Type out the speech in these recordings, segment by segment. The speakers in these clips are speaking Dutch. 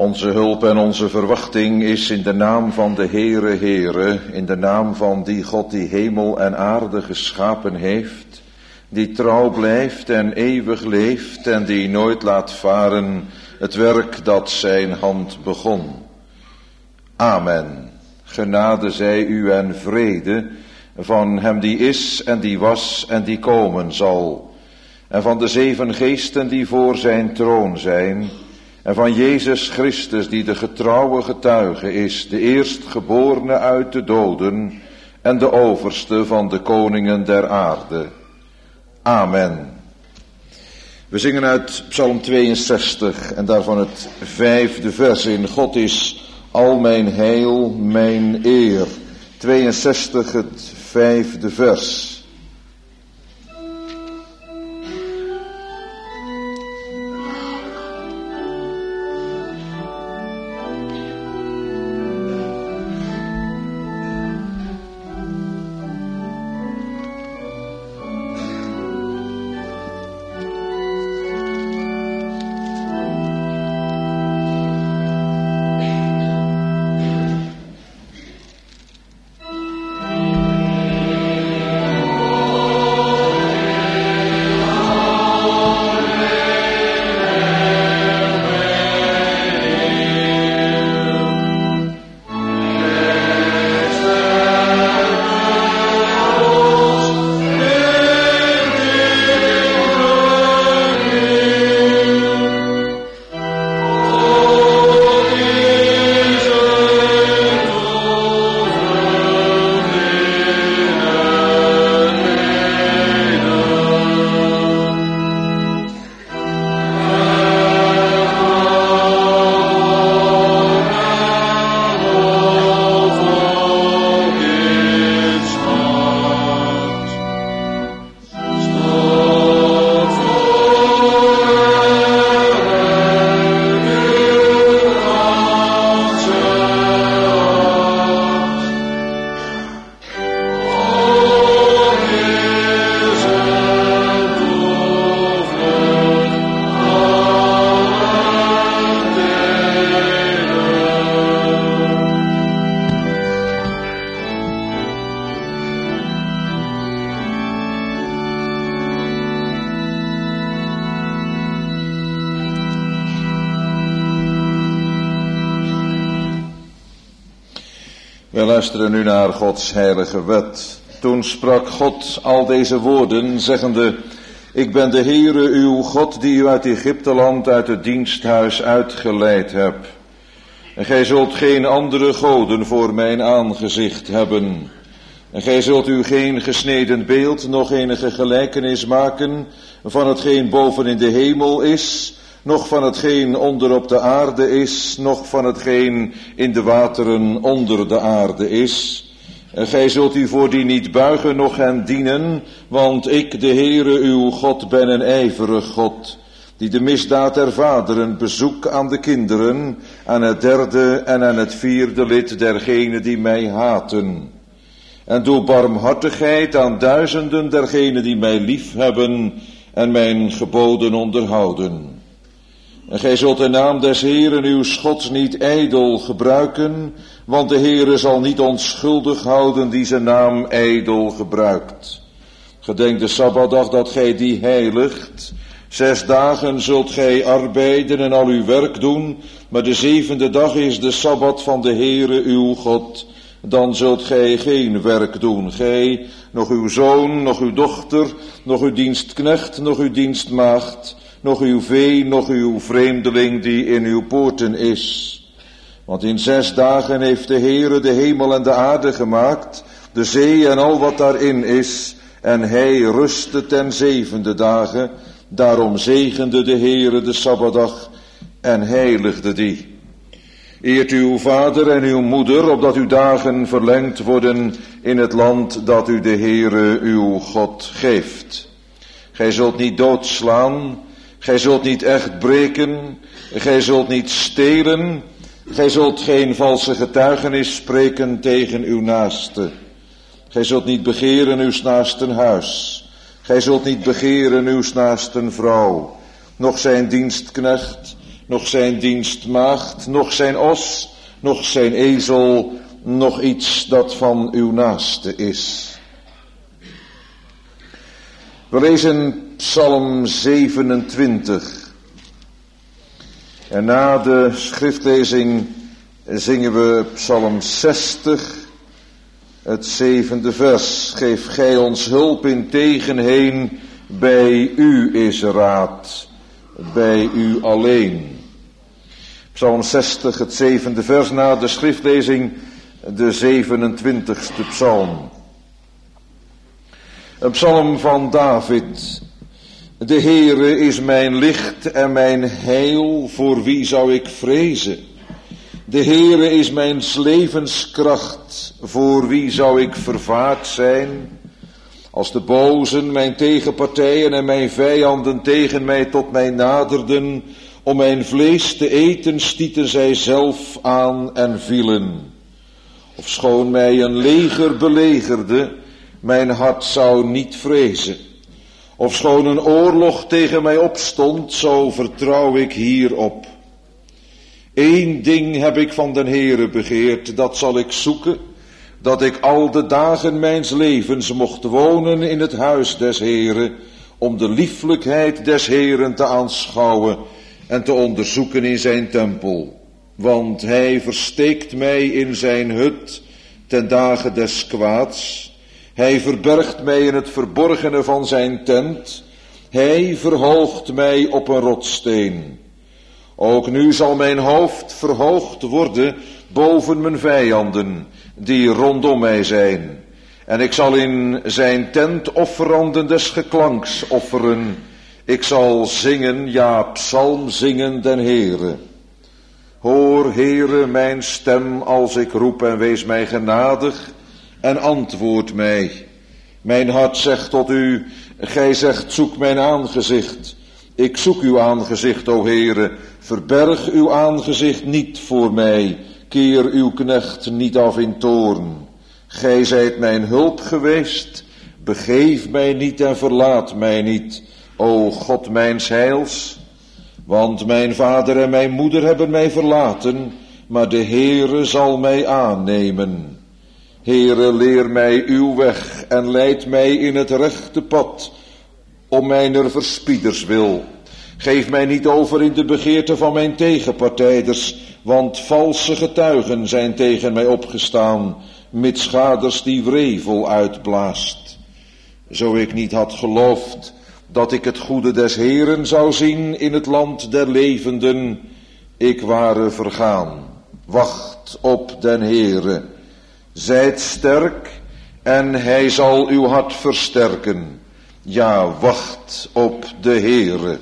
Onze hulp en onze verwachting is in de naam van de Heere, in de naam van die God die hemel en aarde geschapen heeft, die trouw blijft en eeuwig leeft en die nooit laat varen het werk dat zijn hand begon. Amen. Genade zij u en vrede van hem die is en die was en die komen zal, en van de 7 geesten die voor zijn troon zijn, en van Jezus Christus die de getrouwe getuige is, de eerstgeborene uit de doden en de overste van de koningen der aarde. Amen. We zingen uit Psalm 62 en daarvan het 5e vers in: God is al mijn heil, mijn eer. 62, het 5e vers. We luisteren nu naar Gods heilige wet. Toen sprak God al deze woorden, zeggende: Ik ben de Heere uw God, die u uit Egypteland, uit het diensthuis uitgeleid heb. En gij zult geen andere goden voor mijn aangezicht hebben. En gij zult u geen gesneden beeld, noch enige gelijkenis maken van hetgeen boven in de hemel is, noch van hetgeen onder op de aarde is, noch van hetgeen in de wateren onder de aarde is. En gij zult u voor die niet buigen, noch hen dienen, want ik, de Heere uw God, ben een ijverig God, die de misdaad der vaderen bezoek aan de kinderen, aan het 3e en aan het 4e lid dergenen die mij haten. En doe barmhartigheid aan duizenden dergenen die mij lief hebben en mijn geboden onderhouden. En gij zult de naam des Heeren uw Gods niet ijdel gebruiken, want de Heere zal niet onschuldig houden die zijn naam ijdel gebruikt. Gedenk de Sabbatdag dat gij die heiligt. 6 dagen zult gij arbeiden en al uw werk doen, maar de 7e dag is de Sabbat van de Heere uw God. Dan zult gij geen werk doen, gij, nog uw zoon, nog uw dochter, nog uw dienstknecht, nog uw dienstmaagd, nog uw vee, nog uw vreemdeling die in uw poorten is. Want in 6 dagen heeft de Heere de hemel en de aarde gemaakt, de zee en al wat daarin is, en hij rustte ten 7e dagen. Daarom zegende de Heere de Sabbatdag en heiligde die. Eert uw vader en uw moeder, opdat uw dagen verlengd worden in het land dat u de Heere uw God geeft. Gij zult niet doodslaan, gij zult niet echt breken, gij zult niet stelen, gij zult geen valse getuigenis spreken tegen uw naaste. Gij zult niet begeren uws naasten huis, gij zult niet begeren uws naasten vrouw, noch zijn dienstknecht, nog zijn dienstmaagd, nog zijn os, nog zijn ezel, nog iets dat van uw naaste is. We lezen Psalm 27. En na de schriftlezing zingen we Psalm 60, het 7e vers. Geef gij ons hulp in tegenheen, bij u is raad, bij u alleen. Psalm 60, het 7e vers, na de schriftlezing de 27e psalm. Een psalm van David. De Heere is mijn licht en mijn heil, voor wie zou ik vrezen? De Heere is mijn levenskracht, voor wie zou ik vervaard zijn? Als de bozen, mijn tegenpartijen en mijn vijanden tegen mij tot mij naderden, om mijn vlees te eten, stieten zij zelf aan en vielen. Ofschoon mij een leger belegerde, mijn hart zou niet vrezen. Ofschoon een oorlog tegen mij opstond, zo vertrouw ik hierop. Eén ding heb ik van den Heere begeerd, dat zal ik zoeken, dat ik al de dagen mijns levens mocht wonen in het huis des Heere, om de lieflijkheid des Heeren te aanschouwen en te onderzoeken in zijn tempel. Want hij versteekt mij in zijn hut ten dagen des kwaads. Hij verbergt mij in het verborgene van zijn tent. Hij verhoogt mij op een rotssteen. Ook nu zal mijn hoofd verhoogd worden boven mijn vijanden, die rondom mij zijn. En ik zal in zijn tent offeranden des geklanks offeren. Ik zal zingen, ja, psalm zingen den Heere. Hoor, Heere, mijn stem als ik roep en wees mij genadig en antwoord mij. Mijn hart zegt tot u, gij zegt, zoek mijn aangezicht. Ik zoek uw aangezicht, o Heere. Verberg uw aangezicht niet voor mij. Keer uw knecht niet af in toorn. Gij zijt mijn hulp geweest. Begeef mij niet en verlaat mij niet, o God mijns heils. Want mijn vader en mijn moeder hebben mij verlaten, maar de Heere zal mij aannemen. Heere, leer mij uw weg en leid mij in het rechte pad, om mijner verspieders wil. Geef mij niet over in de begeerte van mijn tegenpartijders, want valse getuigen zijn tegen mij opgestaan, mitschaders die wrevel uitblaast. Zo ik niet had geloofd dat ik het goede des Heeren zou zien in het land der levenden, ik ware vergaan. Wacht op den Heere. Zijt sterk en hij zal uw hart versterken. Ja, wacht op de Heere.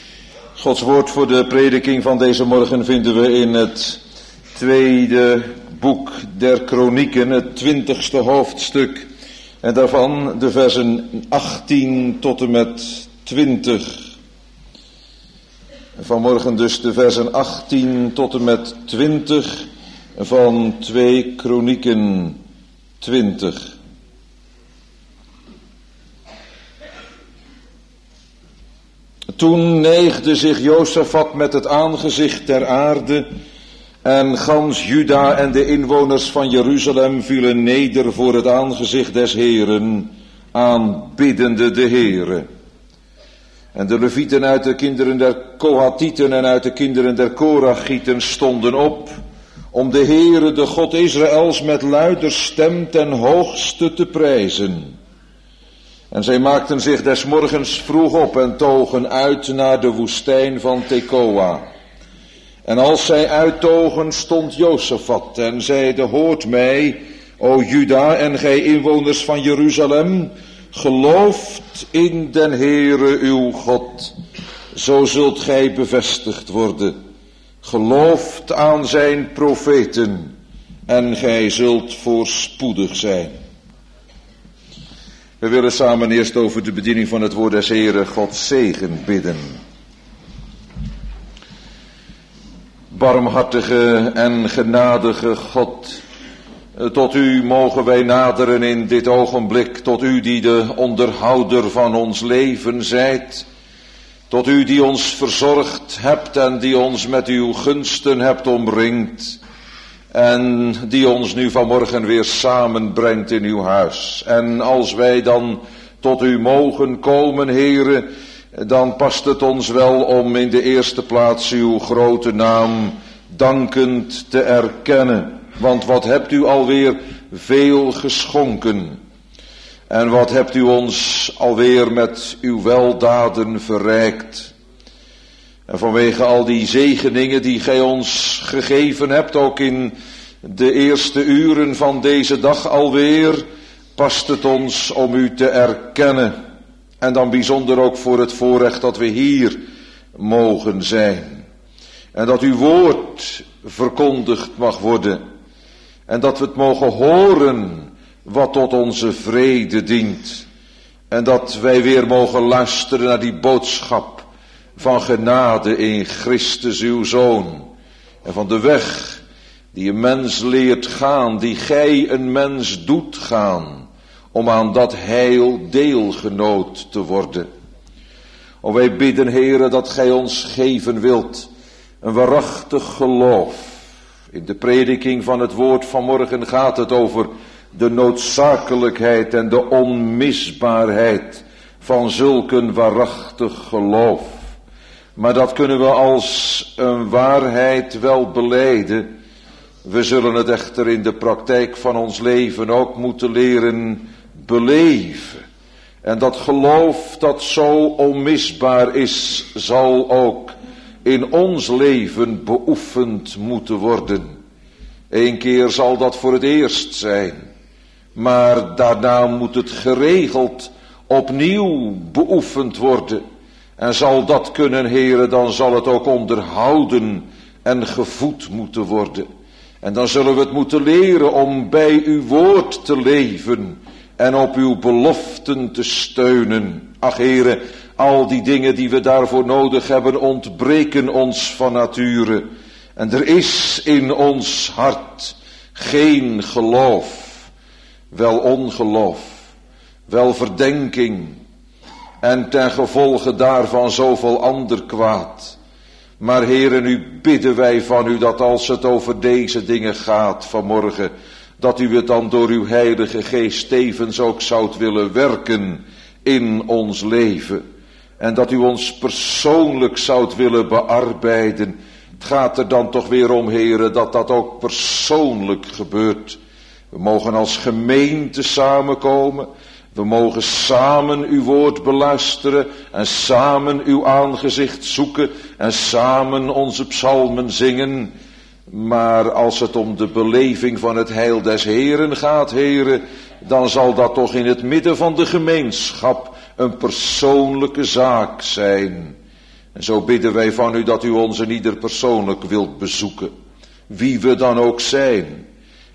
Gods woord voor de prediking van deze morgen vinden we in het tweede boek der Kronieken, het 20ste hoofdstuk, en daarvan de versen 18 tot en met 20. Vanmorgen dus de versen 18 tot en met 20 van 2 Kronieken 20. Toen neigde zich Josafat met het aangezicht ter aarde, en gans Juda en de inwoners van Jeruzalem vielen neder voor het aangezicht des Heeren, aanbiddende de Heere. En de Levieten uit de kinderen der Kohathieten en uit de kinderen der Korachieten stonden op, om de Heere, de God Israëls, met luider stem ten hoogste te prijzen. En zij maakten zich des morgens vroeg op en togen uit naar de woestijn van Tekoa. En als zij uittogen, stond Josafat en zeide: Hoort mij, o Juda en gij inwoners van Jeruzalem, gelooft in den Heere uw God, zo zult gij bevestigd worden. Gelooft aan zijn profeten en gij zult voorspoedig zijn. We willen samen eerst over de bediening van het woord des Heeren Gods zegen bidden. Barmhartige en genadige God, tot u mogen wij naderen in dit ogenblik, tot u die de onderhouder van ons leven zijt, tot u die ons verzorgd hebt en die ons met uw gunsten hebt omringd en die ons nu vanmorgen weer samenbrengt in uw huis. En als wij dan tot u mogen komen, Heere, dan past het ons wel om in de eerste plaats uw grote naam dankend te erkennen. Want wat hebt u alweer veel geschonken. En wat hebt u ons alweer met uw weldaden verrijkt. En vanwege al die zegeningen die gij ons gegeven hebt, ook in de eerste uren van deze dag alweer, past het ons om u te erkennen. En dan bijzonder ook voor het voorrecht dat we hier mogen zijn. En dat uw woord verkondigd mag worden. En dat we het mogen horen wat tot onze vrede dient. En dat wij weer mogen luisteren naar die boodschap van genade in Christus uw Zoon. En van de weg die een mens leert gaan, die gij een mens doet gaan, om aan dat heil deelgenoot te worden. O, wij bidden, Heere, dat gij ons geven wilt een waarachtig geloof. In de prediking van het woord vanmorgen gaat het over de noodzakelijkheid en de onmisbaarheid van zulk een waarachtig geloof. Maar dat kunnen we als een waarheid wel belijden. We zullen het echter in de praktijk van ons leven ook moeten leren beleven. En dat geloof dat zo onmisbaar is, zal ook in ons leven beoefend moeten worden. Eén keer zal dat voor het eerst zijn. Maar daarna moet het geregeld opnieuw beoefend worden. En zal dat kunnen, Heere, dan zal het ook onderhouden en gevoed moeten worden. En dan zullen we het moeten leren om bij uw woord te leven en op uw beloften te steunen. Ach, Heere, al die dingen die we daarvoor nodig hebben ontbreken ons van nature. En er is in ons hart geen geloof, wel ongeloof, wel verdenking en ten gevolge daarvan zoveel ander kwaad. Maar Heere, nu bidden wij van u dat als het over deze dingen gaat vanmorgen, dat u het dan door uw Heilige Geest tevens ook zoudt willen werken in ons leven. En dat u ons persoonlijk zoudt willen bearbeiden. Het gaat er dan toch weer om, Heere, dat dat ook persoonlijk gebeurt. We mogen als gemeente samenkomen. We mogen samen uw woord beluisteren en samen uw aangezicht zoeken en samen onze psalmen zingen. Maar als het om de beleving van het heil des Heeren gaat, Heere, dan zal dat toch in het midden van de gemeenschap een persoonlijke zaak zijn. En zo bidden wij van u dat u ons en ieder persoonlijk wilt bezoeken. Wie we dan ook zijn.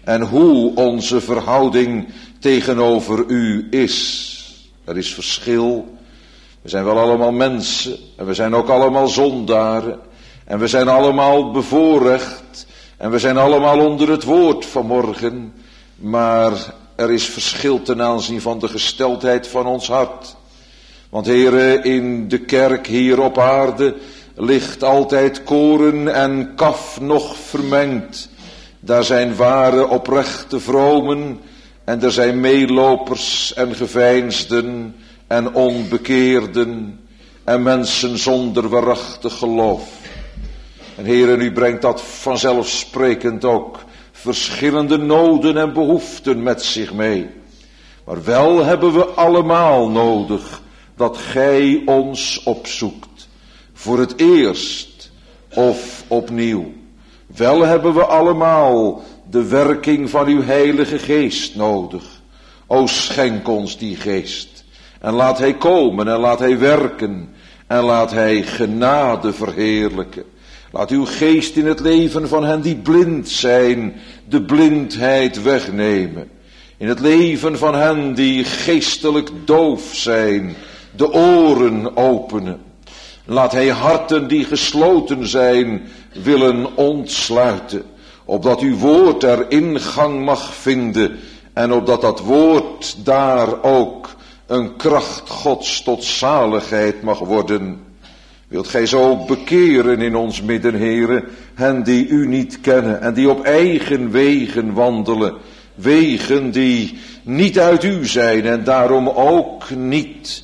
en hoe onze verhouding tegenover u is. Er is verschil. We zijn wel allemaal mensen en we zijn ook allemaal zondaren en we zijn allemaal bevoorrecht en we zijn allemaal onder het woord vanmorgen, maar er is verschil ten aanzien van de gesteldheid van ons hart. Want Heere, in de kerk hier op aarde ligt altijd koren en kaf nog vermengd. Daar zijn ware oprechte vromen en er zijn meelopers en geveinsden en onbekeerden en mensen zonder waarachtig geloof. En Heere, u brengt dat vanzelfsprekend ook verschillende noden en behoeften met zich mee. Maar wel hebben we allemaal nodig dat gij ons opzoekt. Voor het eerst of opnieuw. Wel hebben we allemaal de werking van uw Heilige Geest nodig. O, schenk ons die geest. En laat hij komen en laat hij werken. En laat hij genade verheerlijken. Laat uw geest in het leven van hen die blind zijn, de blindheid wegnemen. In het leven van hen die geestelijk doof zijn, de oren openen. Laat hij harten die gesloten zijn willen ontsluiten, opdat uw woord er ingang mag vinden en opdat dat woord daar ook een kracht Gods tot zaligheid mag worden. Wilt gij zo bekeren in ons midden, Heere, hen die u niet kennen en die op eigen wegen wandelen, wegen die niet uit u zijn en daarom ook niet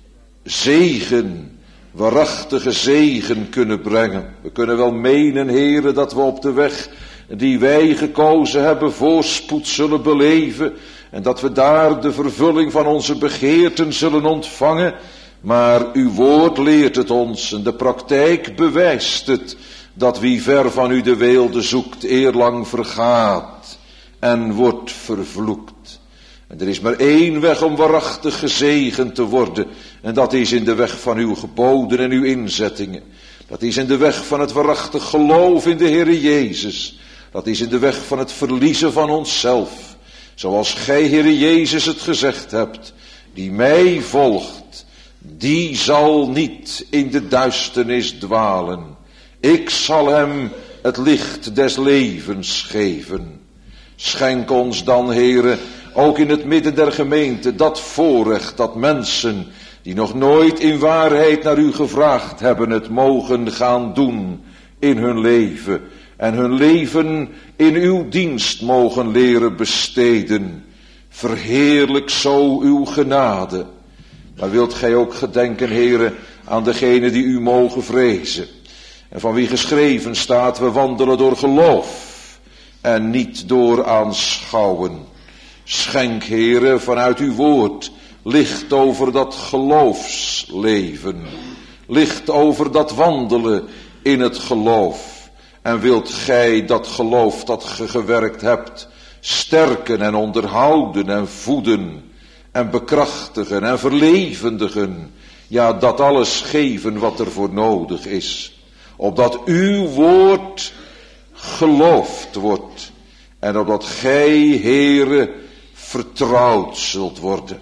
zegen, waarachtige zegen kunnen brengen. We kunnen wel menen, Heere, dat we op de weg die wij gekozen hebben voorspoed zullen beleven en dat we daar de vervulling van onze begeerten zullen ontvangen. Maar uw woord leert het ons en de praktijk bewijst het, dat wie ver van u de weelde zoekt eerlang vergaat en wordt vervloekt. En er is maar één weg om waarachtig gezegend te worden en dat is in de weg van uw geboden en uw inzettingen. Dat is in de weg van het waarachtig geloof in de Heere Jezus. Dat is in de weg van het verliezen van onszelf. Zoals gij, Heere Jezus, het gezegd hebt, die mij volgt, die zal niet in de duisternis dwalen. Ik zal hem het licht des levens geven. Schenk ons dan, Heere, ook in het midden der gemeente dat voorrecht dat mensen die nog nooit in waarheid naar u gevraagd hebben, het mogen gaan doen in hun leven. En hun leven in uw dienst mogen leren besteden. Verheerlijk zo uw genade. Maar wilt gij ook gedenken, Heere, aan degenen die u mogen vrezen. En van wie geschreven staat, we wandelen door geloof en niet door aanschouwen. Schenk, Heere, vanuit uw woord licht over dat geloofsleven. Licht over dat wandelen in het geloof. En wilt gij dat geloof dat ge gewerkt hebt sterken en onderhouden en voeden en bekrachtigen en verlevendigen. Ja, dat alles geven wat er voor nodig is. Opdat uw woord geloofd wordt. En opdat gij, Heere, vertrouwd zult worden.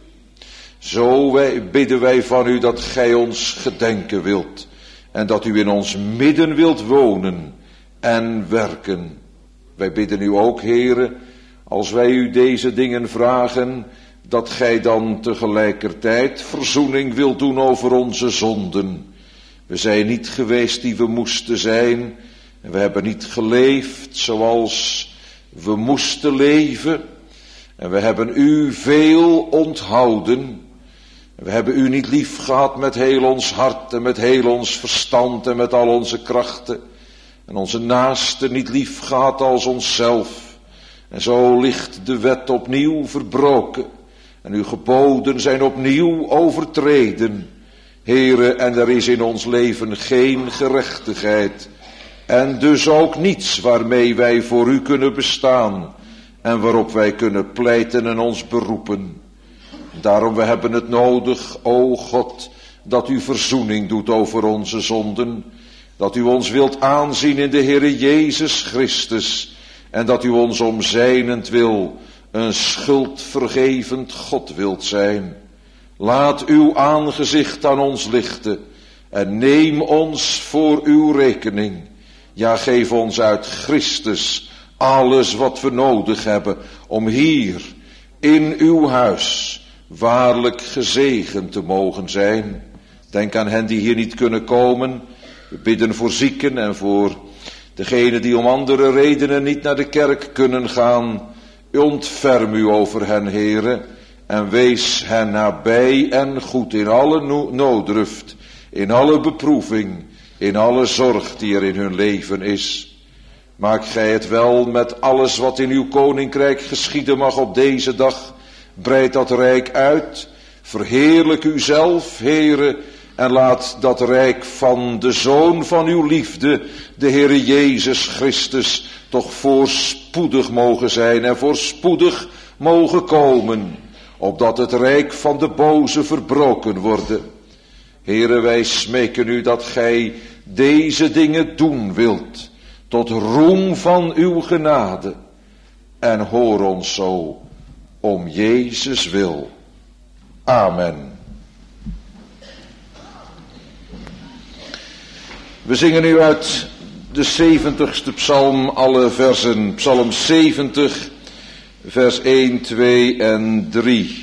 Zo bidden wij van u dat gij ons gedenken wilt. En dat u in ons midden wilt wonen en werken. Wij bidden u ook, Heere, als wij u deze dingen vragen, dat gij dan tegelijkertijd verzoening wilt doen over onze zonden. We zijn niet geweest die we moesten zijn. En we hebben niet geleefd zoals we moesten leven. En we hebben u veel onthouden. We hebben u niet lief gehad met heel ons hart en met heel ons verstand en met al onze krachten. En onze naasten niet lief gehad als onszelf. En zo ligt de wet opnieuw verbroken. En uw geboden zijn opnieuw overtreden. Heere, en er is in ons leven geen gerechtigheid. En dus ook niets waarmee wij voor u kunnen bestaan. En waarop wij kunnen pleiten en ons beroepen. Daarom we hebben het nodig, o God, dat u verzoening doet over onze zonden. Dat u ons wilt aanzien in de Heere Jezus Christus. en dat u ons om zijnentwil een schuldvergevend God wilt zijn. Laat uw aangezicht aan ons lichten en neem ons voor uw rekening. Ja, geef ons uit Christus alles wat we nodig hebben om hier in uw huis waarlijk gezegend te mogen zijn. Denk aan hen die hier niet kunnen komen. We bidden voor zieken en voor degenen die om andere redenen niet naar de kerk kunnen gaan. Ontferm u over hen, Heere, en wees hen nabij en goed in alle nooddruft, in alle beproeving, in alle zorg die er in hun leven is. Maak gij het wel met alles wat in uw koninkrijk geschieden mag op deze dag. Breid dat rijk uit, verheerlijk uzelf, Heere, en laat dat rijk van de Zoon van uw liefde, de Heere Jezus Christus, toch voorspoedig mogen zijn en voorspoedig mogen komen, opdat het rijk van de boze verbroken worden. Heere, wij smeken u dat gij deze dingen doen wilt, tot roem van uw genade. En hoor ons zo, om Jezus wil. Amen. We zingen nu uit de 70ste psalm alle versen. Psalm 70, vers 1, 2 en 3.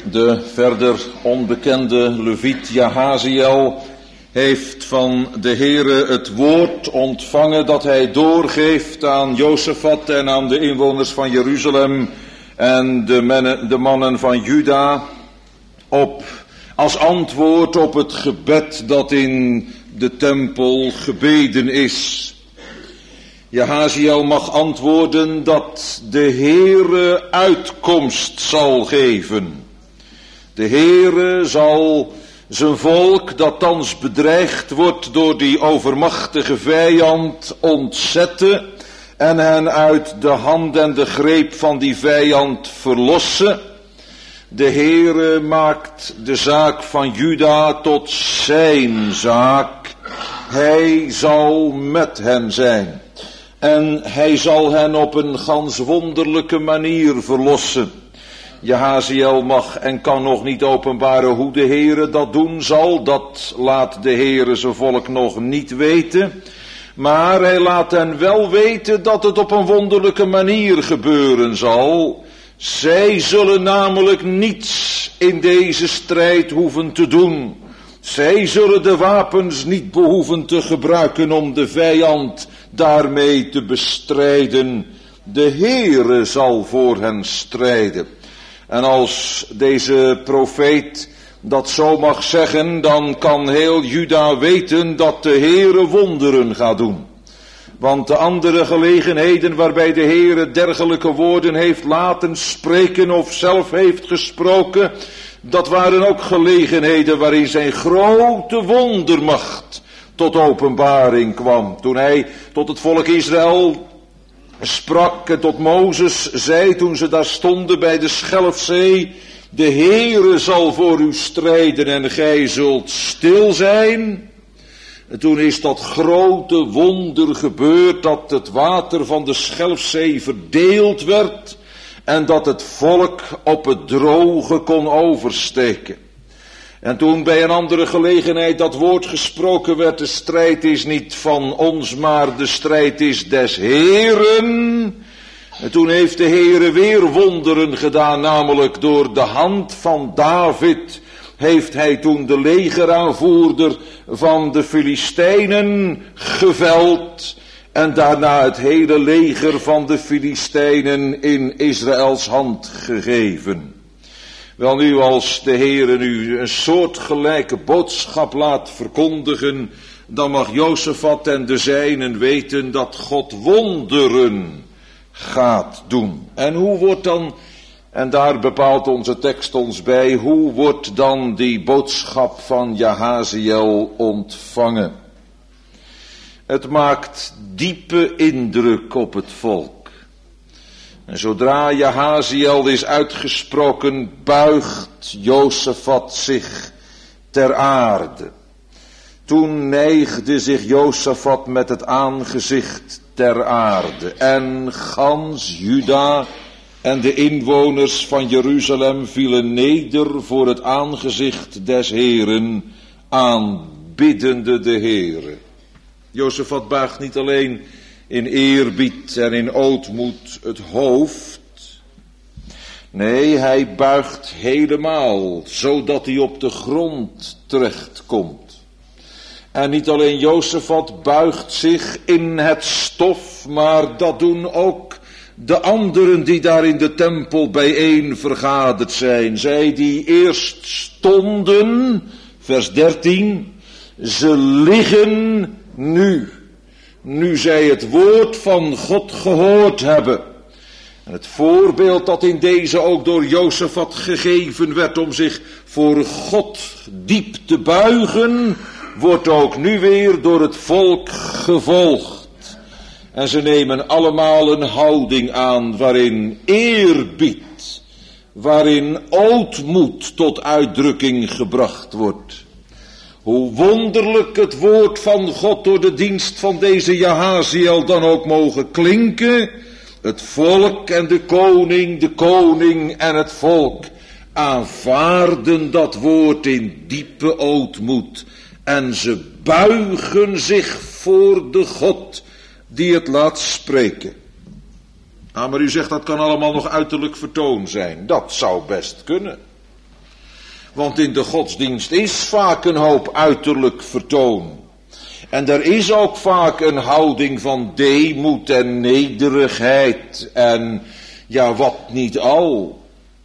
De verder onbekende leviet Jahaziel heeft van de Heere het woord ontvangen dat hij doorgeeft aan Josafat en aan de inwoners van Jeruzalem en de mannen van Juda als antwoord op het gebed dat in de tempel gebeden is. Jahaziel mag antwoorden dat de Heere uitkomst zal geven. De Heere zal zijn volk dat thans bedreigd wordt door die overmachtige vijand ontzetten en hen uit de hand en de greep van die vijand verlossen. De Heere maakt de zaak van Juda tot zijn zaak. Hij zal met hen zijn. En hij zal hen op een gans wonderlijke manier verlossen. Jahaziel mag en kan nog niet openbaren hoe de Heere dat doen zal. Dat laat de Heere zijn volk nog niet weten. Maar hij laat hen wel weten dat het op een wonderlijke manier gebeuren zal. Zij zullen namelijk niets in deze strijd hoeven te doen. Zij zullen de wapens niet behoeven te gebruiken om de vijand daarmee te bestrijden. De Heere zal voor hen strijden. En als deze profeet dat zo mag zeggen, dan kan heel Juda weten dat de Heere wonderen gaat doen. Want de andere gelegenheden waarbij de Heere dergelijke woorden heeft laten spreken of zelf heeft gesproken, dat waren ook gelegenheden waarin zijn grote wondermacht tot openbaring kwam. Toen hij tot het volk Israël sprak en tot Mozes zei, toen ze daar stonden bij de Schelfzee: de Heere zal voor u strijden en gij zult stil zijn. En toen is dat grote wonder gebeurd, dat het water van de Schelfzee verdeeld werd en dat het volk op het droge kon oversteken. En toen bij een andere gelegenheid dat woord gesproken werd: de strijd is niet van ons, maar de strijd is des Heeren. En toen heeft de Heere weer wonderen gedaan, namelijk door de hand van David heeft hij toen de legeraanvoerder van de Filistijnen geveld en daarna het hele leger van de Filistijnen in Israëls hand gegeven. Welnu, als de Heere nu een soortgelijke boodschap laat verkondigen, dan mag Josafat en de zijnen weten dat God wonderen gaat doen. En hoe wordt dan, en daar bepaalt onze tekst ons bij, hoe wordt dan die boodschap van Jahaziel ontvangen? Het maakt diepe indruk op het volk. En zodra Jahaziel is uitgesproken, buigt Josafat zich ter aarde. Toen neigde zich Josafat met het aangezicht ter aarde. En gans Juda en de inwoners van Jeruzalem vielen neder voor het aangezicht des Heeren, aanbiddende de Heere. Josafat buigt niet alleen in eerbied en in ootmoed het hoofd. Nee, hij buigt helemaal, zodat hij op de grond terechtkomt. En niet alleen Josafat buigt zich in het stof, maar dat doen ook de anderen die daar in de tempel bijeen vergaderd zijn. Zij die eerst stonden, vers 13, ze liggen nu. Nu zij het woord van God gehoord hebben. En het voorbeeld dat in deze ook door Josafat gegeven werd om zich voor God diep te buigen, wordt ook nu weer door het volk gevolgd. En ze nemen allemaal een houding aan waarin eerbied, waarin ootmoed tot uitdrukking gebracht wordt. Hoe wonderlijk het woord van God door de dienst van deze Jahaziel dan ook mogen klinken. Het volk en de koning en het volk aanvaarden dat woord in diepe ootmoed. En ze buigen zich voor de God die het laat spreken. Maar u zegt dat kan allemaal nog uiterlijk vertoon zijn. Dat zou best kunnen. Want in de godsdienst is vaak een hoop uiterlijk vertoon. En er is ook vaak een houding van deemoed en nederigheid en ja, wat niet al.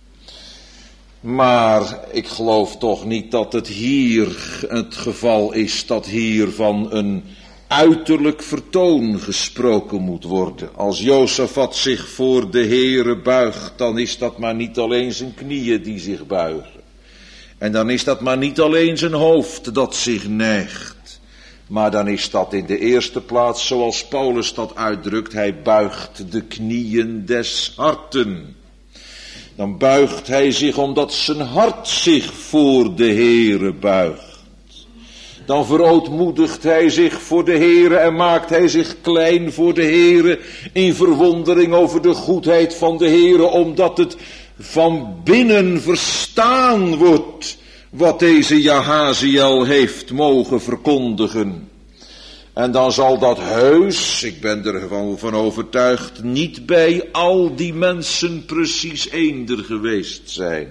Maar ik geloof toch niet dat het hier het geval is dat hier van een uiterlijk vertoon gesproken moet worden. Als Josafat zich voor de Heere buigt, dan is dat maar niet alleen zijn knieën die zich buigen. En dan is dat maar niet alleen zijn hoofd dat zich neigt. Maar dan is dat in de eerste plaats, zoals Paulus dat uitdrukt, hij buigt de knieën des harten. Dan buigt hij zich omdat zijn hart zich voor de Heere buigt. Dan verootmoedigt hij zich voor de Heere en maakt hij zich klein voor de Heere in verwondering over de goedheid van de Heere, omdat het van binnen verstaan wordt wat deze Jahaziel heeft mogen verkondigen. En dan zal dat heus, ik ben er van overtuigd, niet bij al die mensen precies eender geweest zijn.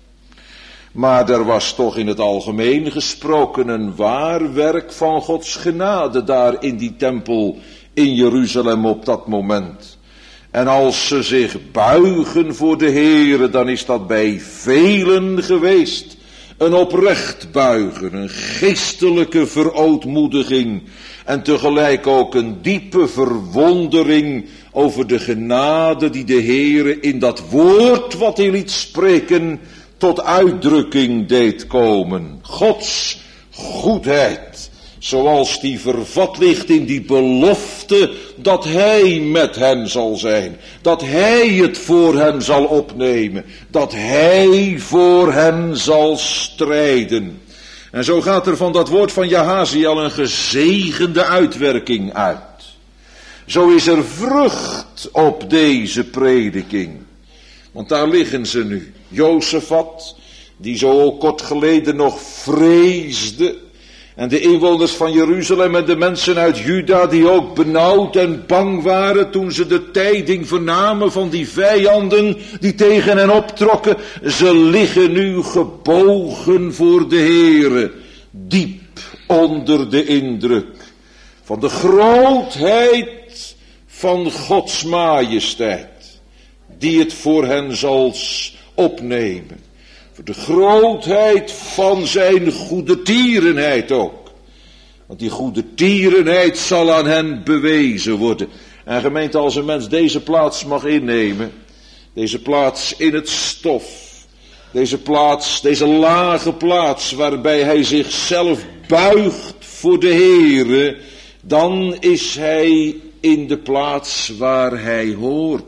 Maar er was toch in het algemeen gesproken een waar werk van Gods genade daar in die tempel in Jeruzalem op dat moment. En als ze zich buigen voor de Heere, dan is dat bij velen geweest. Een oprecht buigen, een geestelijke verootmoediging en tegelijk ook een diepe verwondering over de genade die de Heere in dat woord wat hij liet spreken tot uitdrukking deed komen. Gods goedheid, zoals die vervat ligt in die belofte dat hij met hen zal zijn. Dat hij het voor hen zal opnemen. Dat hij voor hen zal strijden. En zo gaat er van dat woord van Jahaziel een gezegende uitwerking uit. Zo is er vrucht op deze prediking. Want daar liggen ze nu. Josafat, die zo kort geleden nog vreesde. En de inwoners van Jeruzalem en de mensen uit Juda die ook benauwd en bang waren toen ze de tijding vernamen van die vijanden die tegen hen optrokken. Ze liggen nu gebogen voor de Heere, diep onder de indruk van de grootheid van Gods majesteit, die het voor hen zal opnemen. Voor de grootheid van zijn goedertierenheid ook. Want die goedertierenheid zal aan hen bewezen worden. En gemeente, als een mens deze plaats mag innemen, deze plaats in het stof, deze plaats, deze lage plaats waarbij hij zichzelf buigt voor de Heere, dan is hij in de plaats waar hij hoort.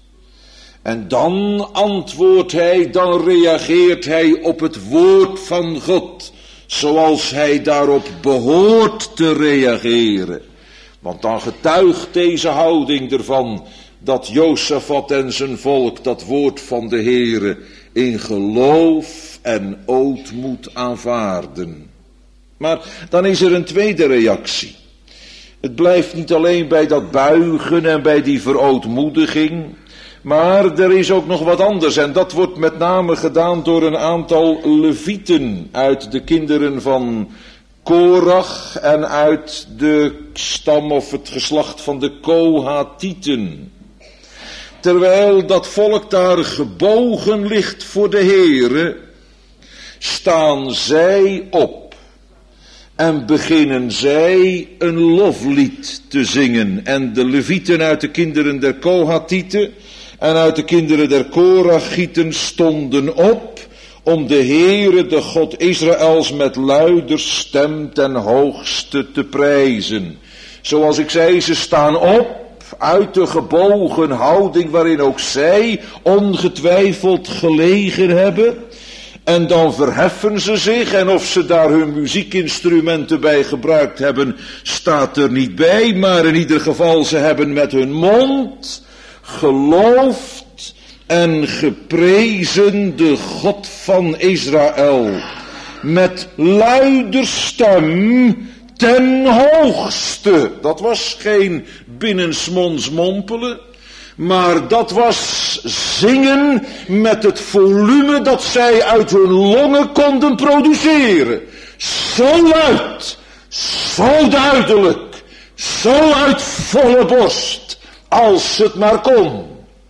En dan antwoordt hij, dan reageert hij op het woord van God, zoals hij daarop behoort te reageren. Want dan getuigt deze houding ervan, dat Josafat en zijn volk dat woord van de Heere in geloof en ootmoed aanvaarden. Maar dan is er een tweede reactie. Het blijft niet alleen bij dat buigen en bij die verootmoediging, maar er is ook nog wat anders en dat wordt met name gedaan door een aantal levieten uit de kinderen van Korach en uit de stam of het geslacht van de Kohathieten. Terwijl dat volk daar gebogen ligt voor de Heere, staan zij op en beginnen zij een loflied te zingen. En de levieten uit de kinderen der Kohathieten en uit de kinderen der Korachieten stonden op om de Heere, de God Israëls, met luider stem ten hoogste te prijzen. Zoals ik zei, ze staan op uit de gebogen houding waarin ook zij ongetwijfeld gelegen hebben. En dan verheffen ze zich, en of ze daar hun muziekinstrumenten bij gebruikt hebben, staat er niet bij. Maar in ieder geval, ze hebben met hun mond geloofd en geprezen de God van Israël. Met luider stem ten hoogste. Dat was geen binnensmonds mompelen. Maar dat was zingen met het volume dat zij uit hun longen konden produceren. Zo luid, zo duidelijk, zo uit volle borst, als het maar kon.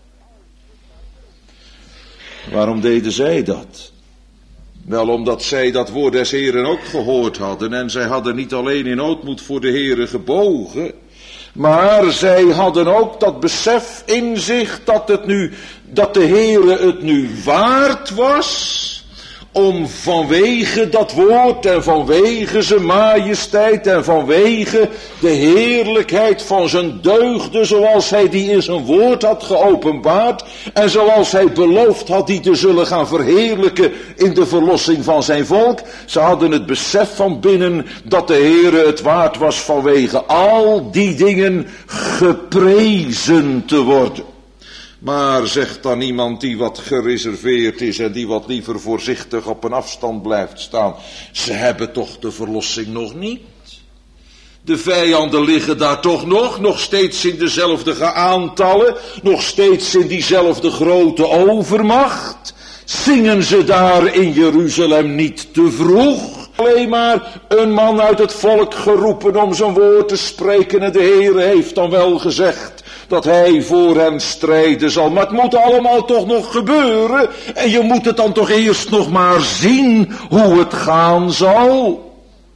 Waarom deden zij dat? Wel, omdat zij dat woord des Heren ook gehoord hadden. En zij hadden niet alleen in ootmoed voor de Heren gebogen, maar zij hadden ook dat besef in zich dat de Heere het nu waard was om vanwege dat woord en vanwege zijn majesteit en vanwege de heerlijkheid van zijn deugden zoals hij die in zijn woord had geopenbaard en zoals hij beloofd had die te zullen gaan verheerlijken in de verlossing van zijn volk. Ze hadden het besef van binnen dat de Heere het waard was vanwege al die dingen geprezen te worden. Maar zegt dan iemand die wat gereserveerd is en die wat liever voorzichtig op een afstand blijft staan, ze hebben toch de verlossing nog niet? De vijanden liggen daar toch nog steeds in dezelfde aantallen, nog steeds in diezelfde grote overmacht. Zingen ze daar in Jeruzalem niet te vroeg? Alleen maar een man uit het volk geroepen om zijn woord te spreken en de Heer heeft dan wel gezegd dat hij voor hen strijden zal. Maar het moet allemaal toch nog gebeuren. En je moet het dan toch eerst nog maar zien hoe het gaan zal.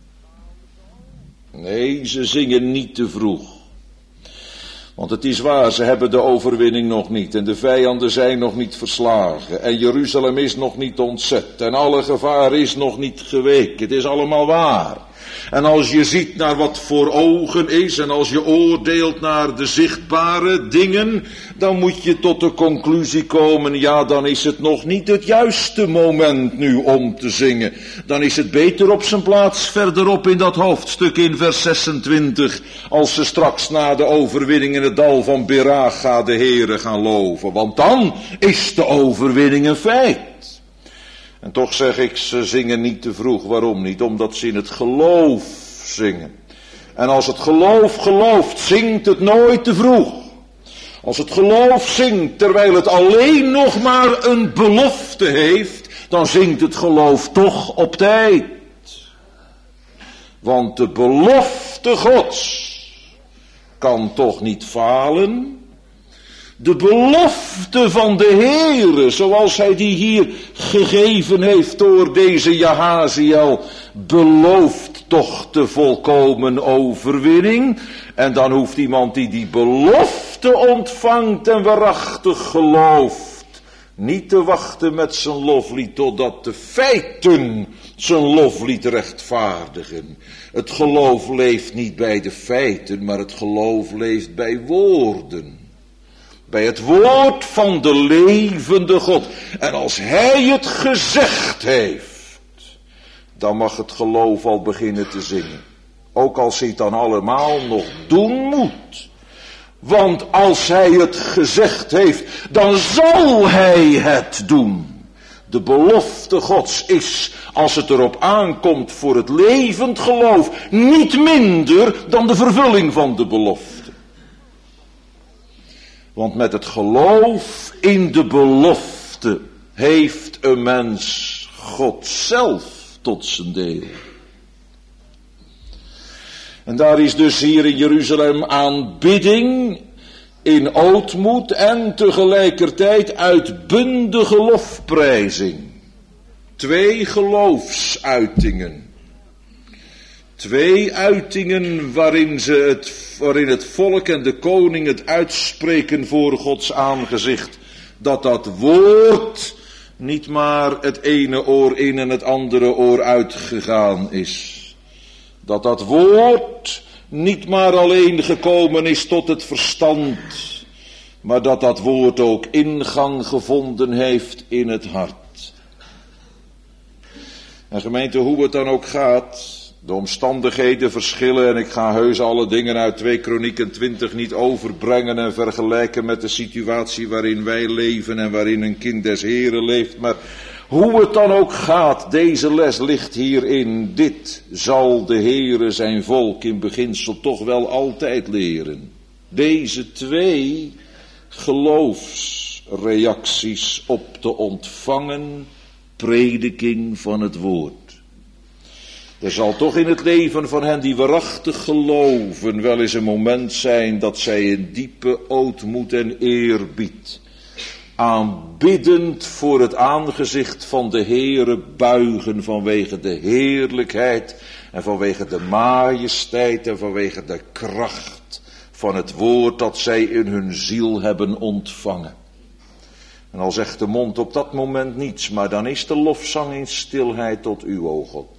Nee, ze zingen niet te vroeg. Want het is waar, ze hebben de overwinning nog niet. En de vijanden zijn nog niet verslagen. En Jeruzalem is nog niet ontzet. En alle gevaar is nog niet geweken. Het is allemaal waar. En als je ziet naar wat voor ogen is en als je oordeelt naar de zichtbare dingen, dan moet je tot de conclusie komen, ja, dan is het nog niet het juiste moment nu om te zingen. Dan is het beter op zijn plaats verderop in dat hoofdstuk in vers 26, als ze straks na de overwinning in het dal van Beraga de Heere gaan loven. Want dan is de overwinning een feit. En toch zeg ik, ze zingen niet te vroeg. Waarom niet? Omdat ze in het geloof zingen. En als het geloof gelooft, zingt het nooit te vroeg. Als het geloof zingt, terwijl het alleen nog maar een belofte heeft, dan zingt het geloof toch op tijd. Want de belofte Gods kan toch niet falen? De belofte van de Heere, zoals hij die hier gegeven heeft door deze Jahaziel, belooft toch de volkomen overwinning. En dan hoeft iemand die die belofte ontvangt en waarachtig gelooft, niet te wachten met zijn loflied totdat de feiten zijn loflied rechtvaardigen. Het geloof leeft niet bij de feiten, maar het geloof leeft bij woorden. Bij het woord van de levende God. En als hij het gezegd heeft, dan mag het geloof al beginnen te zingen. Ook als hij het dan allemaal nog doen moet. Want als hij het gezegd heeft, dan zal hij het doen. De belofte Gods is, als het erop aankomt voor het levend geloof, niet minder dan de vervulling van de belofte. Want met het geloof in de belofte heeft een mens God zelf tot zijn deel. En daar is dus hier in Jeruzalem aanbidding in ootmoed en tegelijkertijd uitbundige lofprijzing. 2 geloofsuitingen. 2 uitingen waarin het volk en de koning het uitspreken voor Gods aangezicht. Dat woord niet maar het ene oor in en het andere oor uitgegaan is. Dat woord niet maar alleen gekomen is tot het verstand, maar dat woord ook ingang gevonden heeft in het hart. En gemeente, hoe het dan ook gaat, de omstandigheden verschillen en ik ga heus alle dingen uit 2 Kronieken 20 niet overbrengen en vergelijken met de situatie waarin wij leven en waarin een kind des Heren leeft. Maar hoe het dan ook gaat, deze les ligt hierin. Dit zal de Heere zijn volk in beginsel toch wel altijd leren. Deze 2 geloofsreacties op de ontvangen prediking van het woord. Er zal toch in het leven van hen die waarachtig geloven wel eens een moment zijn dat zij in diepe ootmoed en eerbied, aanbiddend voor het aangezicht van de Heere buigen vanwege de heerlijkheid en vanwege de majesteit en vanwege de kracht van het woord dat zij in hun ziel hebben ontvangen. En al zegt de mond op dat moment niets, maar dan is de lofzang in stilheid tot u, o God.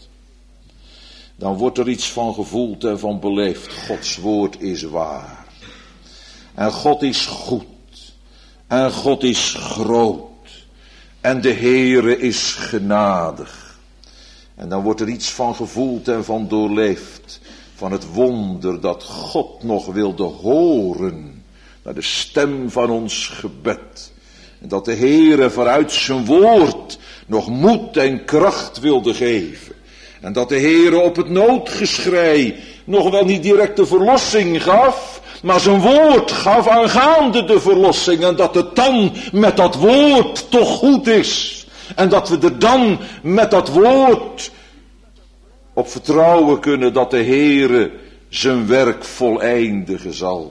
Dan wordt er iets van gevoeld en van beleefd. Gods woord is waar. En God is goed. En God is groot. En de Heere is genadig. En dan wordt er iets van gevoeld en van doorleefd. Van het wonder dat God nog wilde horen. Naar de stem van ons gebed. En dat de Heere vanuit zijn woord nog moed en kracht wilde geven. En dat de Heere op het noodgeschrei nog wel niet direct de verlossing gaf, maar zijn woord gaf aangaande de verlossing. En dat het dan met dat woord toch goed is. En dat we er dan met dat woord op vertrouwen kunnen dat de Heere zijn werk voleindigen zal.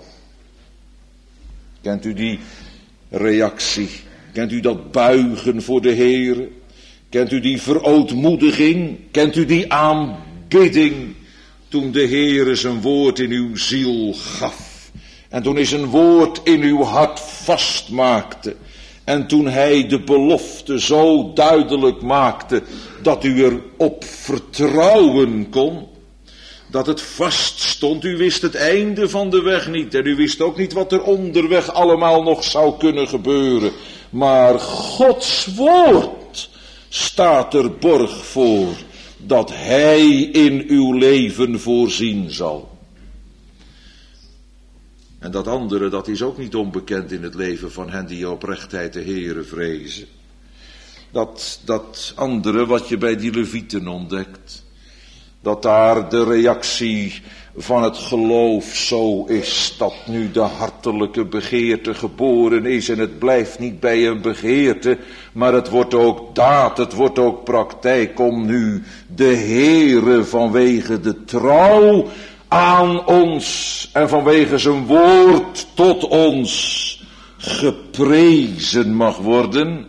Kent u die reactie? Kent u dat buigen voor de Heere? Kent u die verootmoediging? Kent u die aanbidding? Toen de Heere zijn woord in uw ziel gaf. En toen hij zijn woord in uw hart vastmaakte. En toen hij de belofte zo duidelijk maakte dat u erop vertrouwen kon. Dat het vast stond. U wist het einde van de weg niet. En u wist ook niet wat er onderweg allemaal nog zou kunnen gebeuren. Maar Gods woord staat er borg voor dat hij in uw leven voorzien zal. En dat andere, dat is ook niet onbekend in het leven van hen die oprechtheid de Heere vrezen. Dat andere wat je bij die Levieten ontdekt, dat daar de reactie van het geloof zo is dat nu de hartelijke begeerte geboren is en het blijft niet bij een begeerte, maar het wordt ook daad, het wordt ook praktijk om nu de Heere vanwege de trouw aan ons en vanwege zijn woord tot ons geprezen mag worden.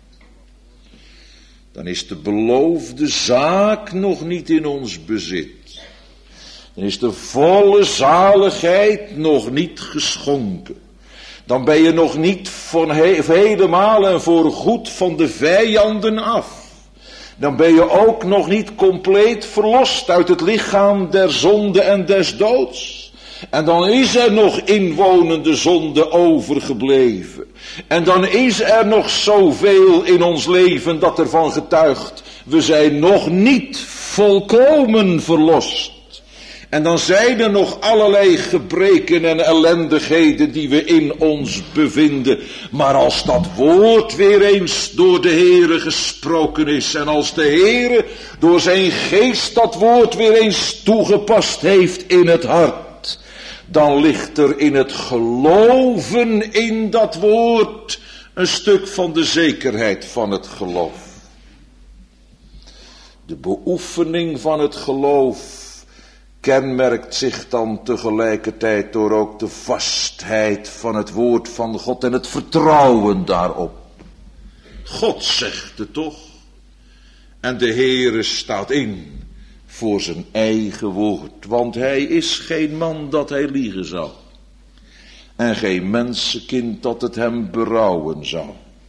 Dan is de beloofde zaak nog niet in ons bezit. Dan is de volle zaligheid nog niet geschonken. Dan ben je nog niet van helemaal en voor goed van de vijanden af. Dan ben je ook nog niet compleet verlost uit het lichaam der zonde en des doods. En dan is er nog inwonende zonde overgebleven. En dan is er nog zoveel in ons leven dat ervan getuigt. We zijn nog niet volkomen verlost. En dan zijn er nog allerlei gebreken en ellendigheden die we in ons bevinden. Maar als dat woord weer eens door de Heere gesproken is. En als de Heere door zijn geest dat woord weer eens toegepast heeft in het hart. Dan ligt er in het geloven in dat woord een stuk van de zekerheid van het geloof. De beoefening van het geloof kenmerkt zich dan tegelijkertijd door ook de vastheid van het woord van God en het vertrouwen daarop. God zegt het toch? En de Heere staat in voor zijn eigen woord, want hij is geen man dat hij liegen zou. En geen mensenkind dat het hem berouwen zou.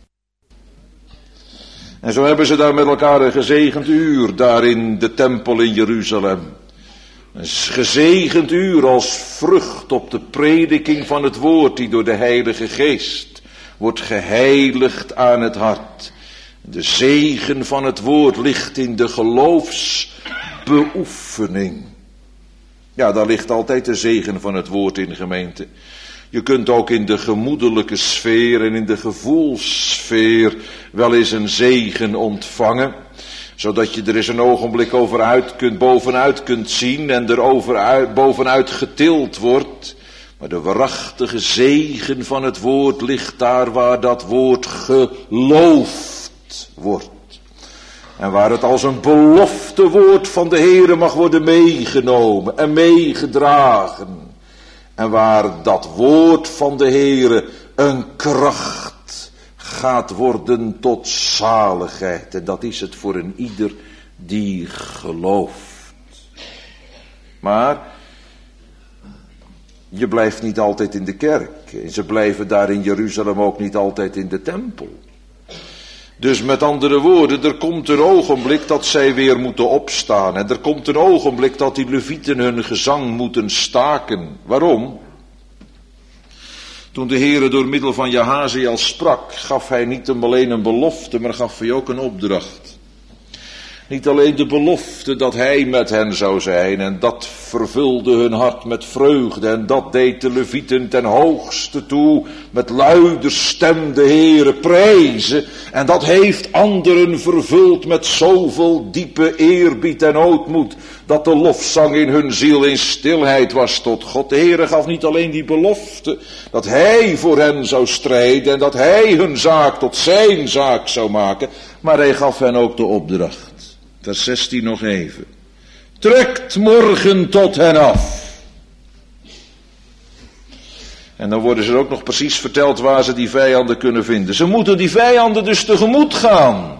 En zo hebben ze daar met elkaar een gezegend uur, daar in de tempel in Jeruzalem. Een gezegend uur als vrucht op de prediking van het woord die door de Heilige Geest wordt geheiligd aan het hart. De zegen van het woord ligt in de geloofsbeoefening. Ja, daar ligt altijd de zegen van het woord in, gemeente. Je kunt ook in de gemoedelijke sfeer en in de gevoelssfeer wel eens een zegen ontvangen. Zodat je er eens een ogenblik bovenuit kunt zien en er bovenuit getild wordt. Maar de waarachtige zegen van het woord ligt daar waar dat woord geloofd wordt. En waar het als een beloftewoord van de Heere mag worden meegenomen en meegedragen. En waar dat woord van de Heere een kracht gaat worden tot zaligheid. En dat is het voor een ieder die gelooft. Maar je blijft niet altijd in de kerk. En ze blijven daar in Jeruzalem ook niet altijd in de tempel. Dus met andere woorden, er komt een ogenblik dat zij weer moeten opstaan. En er komt een ogenblik dat die levieten hun gezang moeten staken. Waarom? Toen de Heere door middel van Jahaziel sprak, gaf hij niet alleen een belofte, maar gaf hij ook een opdracht. Niet alleen de belofte dat hij met hen zou zijn, en dat vervulde hun hart met vreugde, en dat deed de levieten ten hoogste toe, met luider stem de Heere prijzen, en dat heeft anderen vervuld met zoveel diepe eerbied en ootmoed, dat de lofzang in hun ziel in stilheid was tot God. De Heere gaf niet alleen die belofte, dat hij voor hen zou strijden, en dat hij hun zaak tot zijn zaak zou maken, maar hij gaf hen ook de opdracht. Vers 16 nog even. Trekt morgen tot hen af. En dan worden ze ook nog precies verteld waar ze die vijanden kunnen vinden. Ze moeten die vijanden dus tegemoet gaan.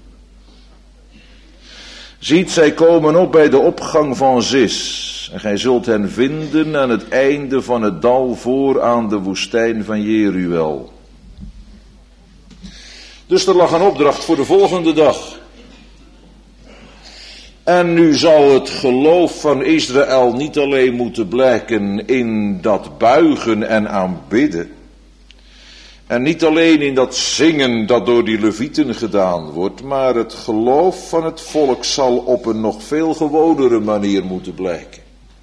Ziet, zij komen op bij de opgang van Zis. En gij zult hen vinden aan het einde van het dal voor aan de woestijn van Jeruel. Dus er lag een opdracht voor de volgende dag. En nu zal het geloof van Israël niet alleen moeten blijken in dat buigen en aanbidden. En niet alleen in dat zingen dat door die levieten gedaan wordt. Maar het geloof van het volk zal op een nog veel gewonere manier moeten blijken.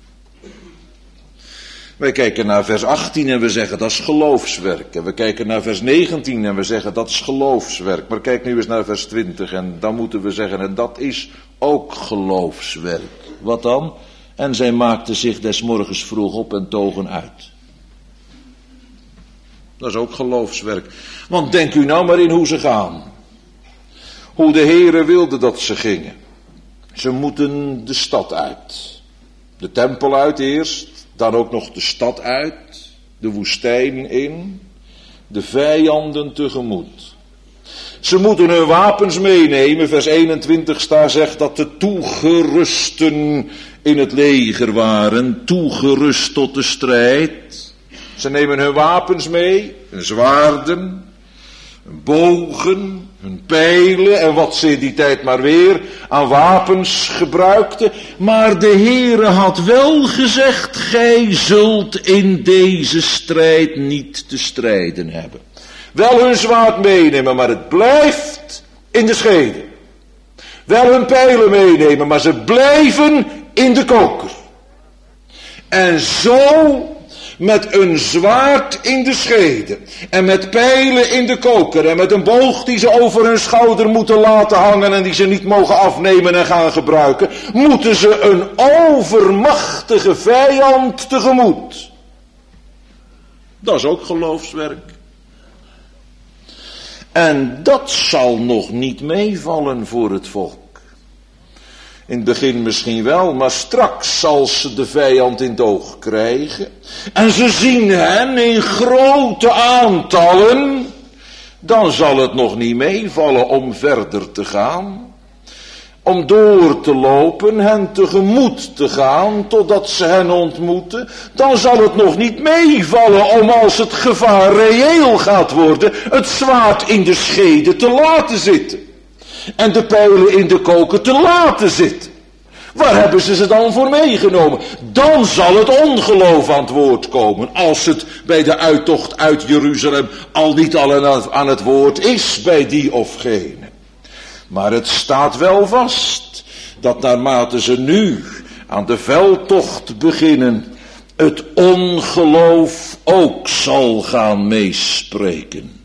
Wij kijken naar vers 18 en we zeggen dat is geloofswerk. En we kijken naar vers 19 en we zeggen dat is geloofswerk. Maar kijk nu eens naar vers 20 en dan moeten we zeggen en dat is ook geloofswerk. Wat dan? En zij maakten zich des morgens vroeg op en togen uit. Dat is ook geloofswerk. Want denk u nou maar in hoe ze gaan. Hoe de Heere wilde dat ze gingen. Ze moeten de stad uit. De tempel uit eerst. Dan ook nog de stad uit, de woestijn in, de vijanden tegemoet. Ze moeten hun wapens meenemen, vers 21 daar zegt dat de toegerusten in het leger waren, toegerust tot de strijd. Ze nemen hun wapens mee, hun zwaarden, hun bogen, hun pijlen en wat ze in die tijd maar weer aan wapens gebruikten. Maar de Heere had wel gezegd, gij zult in deze strijd niet te strijden hebben. Wel hun zwaard meenemen, maar het blijft in de schede. Wel hun pijlen meenemen, maar ze blijven in de koker. En zo met een zwaard in de schede. En met pijlen in de koker. En met een boog die ze over hun schouder moeten laten hangen. En die ze niet mogen afnemen en gaan gebruiken. Moeten ze een overmachtige vijand tegemoet. Dat is ook geloofswerk. En dat zal nog niet meevallen voor het volk. In het begin misschien wel, maar straks zal ze de vijand in het oog krijgen. En ze zien hen in grote aantallen. Dan zal het nog niet meevallen om verder te gaan. Om door te lopen, hen tegemoet te gaan, totdat ze hen ontmoeten. Dan zal het nog niet meevallen om als het gevaar reëel gaat worden, het zwaard in de schede te laten zitten. En de pijlen in de koker te laten zitten. Waar hebben ze dan voor meegenomen? Dan zal het ongeloof aan het woord komen. Als het bij de uittocht uit Jeruzalem al niet al aan het woord is bij die of gene. Maar het staat wel vast dat naarmate ze nu aan de veldtocht beginnen, het ongeloof ook zal gaan meespreken.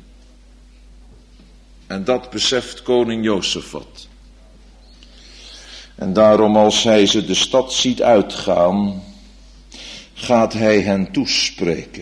En dat beseft koning Josafat. En daarom als hij ze de stad ziet uitgaan, gaat hij hen toespreken.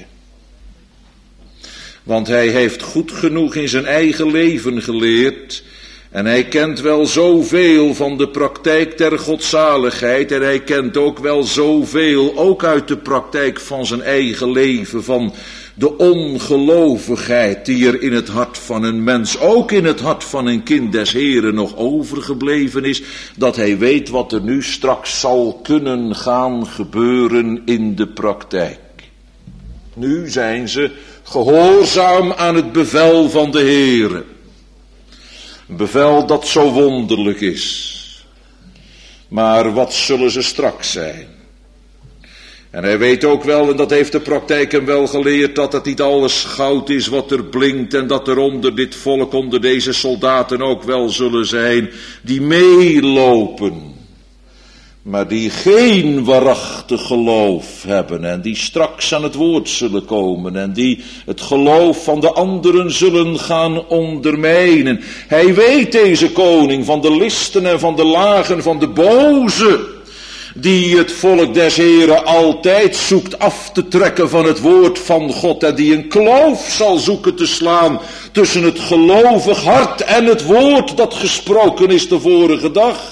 Want hij heeft goed genoeg in zijn eigen leven geleerd. En hij kent wel zoveel van de praktijk der godzaligheid. En hij kent ook wel zoveel, ook uit de praktijk van zijn eigen leven, van de ongelovigheid die er in het hart van een mens, ook in het hart van een kind des Heren nog overgebleven is, dat hij weet wat er nu straks zal kunnen gaan gebeuren in de praktijk. Nu zijn ze gehoorzaam aan het bevel van de Heere. Een bevel dat zo wonderlijk is. Maar wat zullen ze straks zijn? En hij weet ook wel, en dat heeft de praktijk hem wel geleerd, dat het niet alles goud is wat er blinkt en dat er onder dit volk, onder deze soldaten ook wel zullen zijn die meelopen. Maar die geen waarachtig geloof hebben en die straks aan het woord zullen komen en die het geloof van de anderen zullen gaan ondermijnen. Hij weet, deze koning, van de listen en van de lagen van de boze, die het volk des Heren altijd zoekt af te trekken van het woord van God en die een kloof zal zoeken te slaan tussen het gelovig hart en het woord dat gesproken is de vorige dag.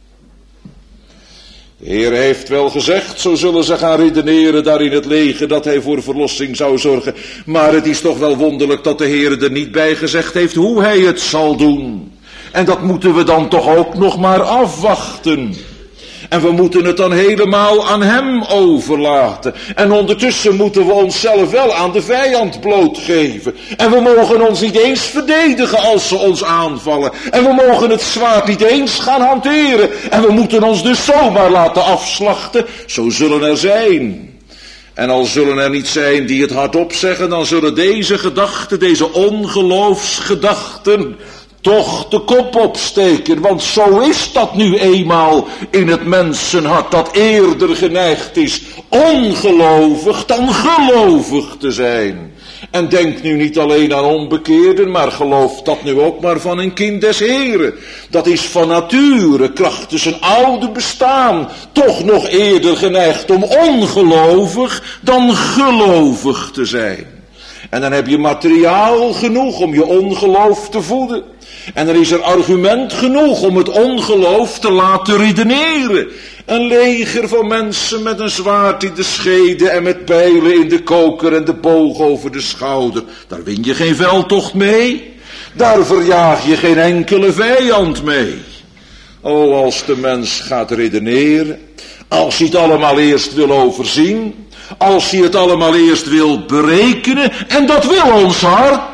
De Heer heeft wel gezegd, zo zullen ze gaan redeneren daar in het leger, dat hij voor verlossing zou zorgen. Maar het is toch wel wonderlijk dat de Heer er niet bij gezegd heeft hoe hij het zal doen. En dat moeten we dan toch ook nog maar afwachten. En we moeten het dan helemaal aan hem overlaten. En ondertussen moeten we onszelf wel aan de vijand blootgeven. En we mogen ons niet eens verdedigen als ze ons aanvallen. En we mogen het zwaard niet eens gaan hanteren. En we moeten ons dus zomaar laten afslachten. Zo zullen er zijn. En al zullen er niet zijn die het hardop zeggen, dan zullen deze gedachten, deze ongeloofsgedachten, toch de kop opsteken, want zo is dat nu eenmaal in het mensenhart, dat eerder geneigd is ongelovig dan gelovig te zijn. En denk nu niet alleen aan onbekeerden, maar geloof dat nu ook maar van een kind des Heren. Dat is van nature, krachtens zijn oude bestaan, toch nog eerder geneigd om ongelovig dan gelovig te zijn. En dan heb je materiaal genoeg om je ongeloof te voeden. En dan is er argument genoeg om het ongeloof te laten redeneren. Een leger van mensen met een zwaard in de schede en met pijlen in de koker en de boog over de schouder. Daar win je geen veldtocht mee. Daar verjaag je geen enkele vijand mee. O, als de mens gaat redeneren, als hij het allemaal eerst wil overzien, als hij het allemaal eerst wil berekenen, en dat wil ons hart.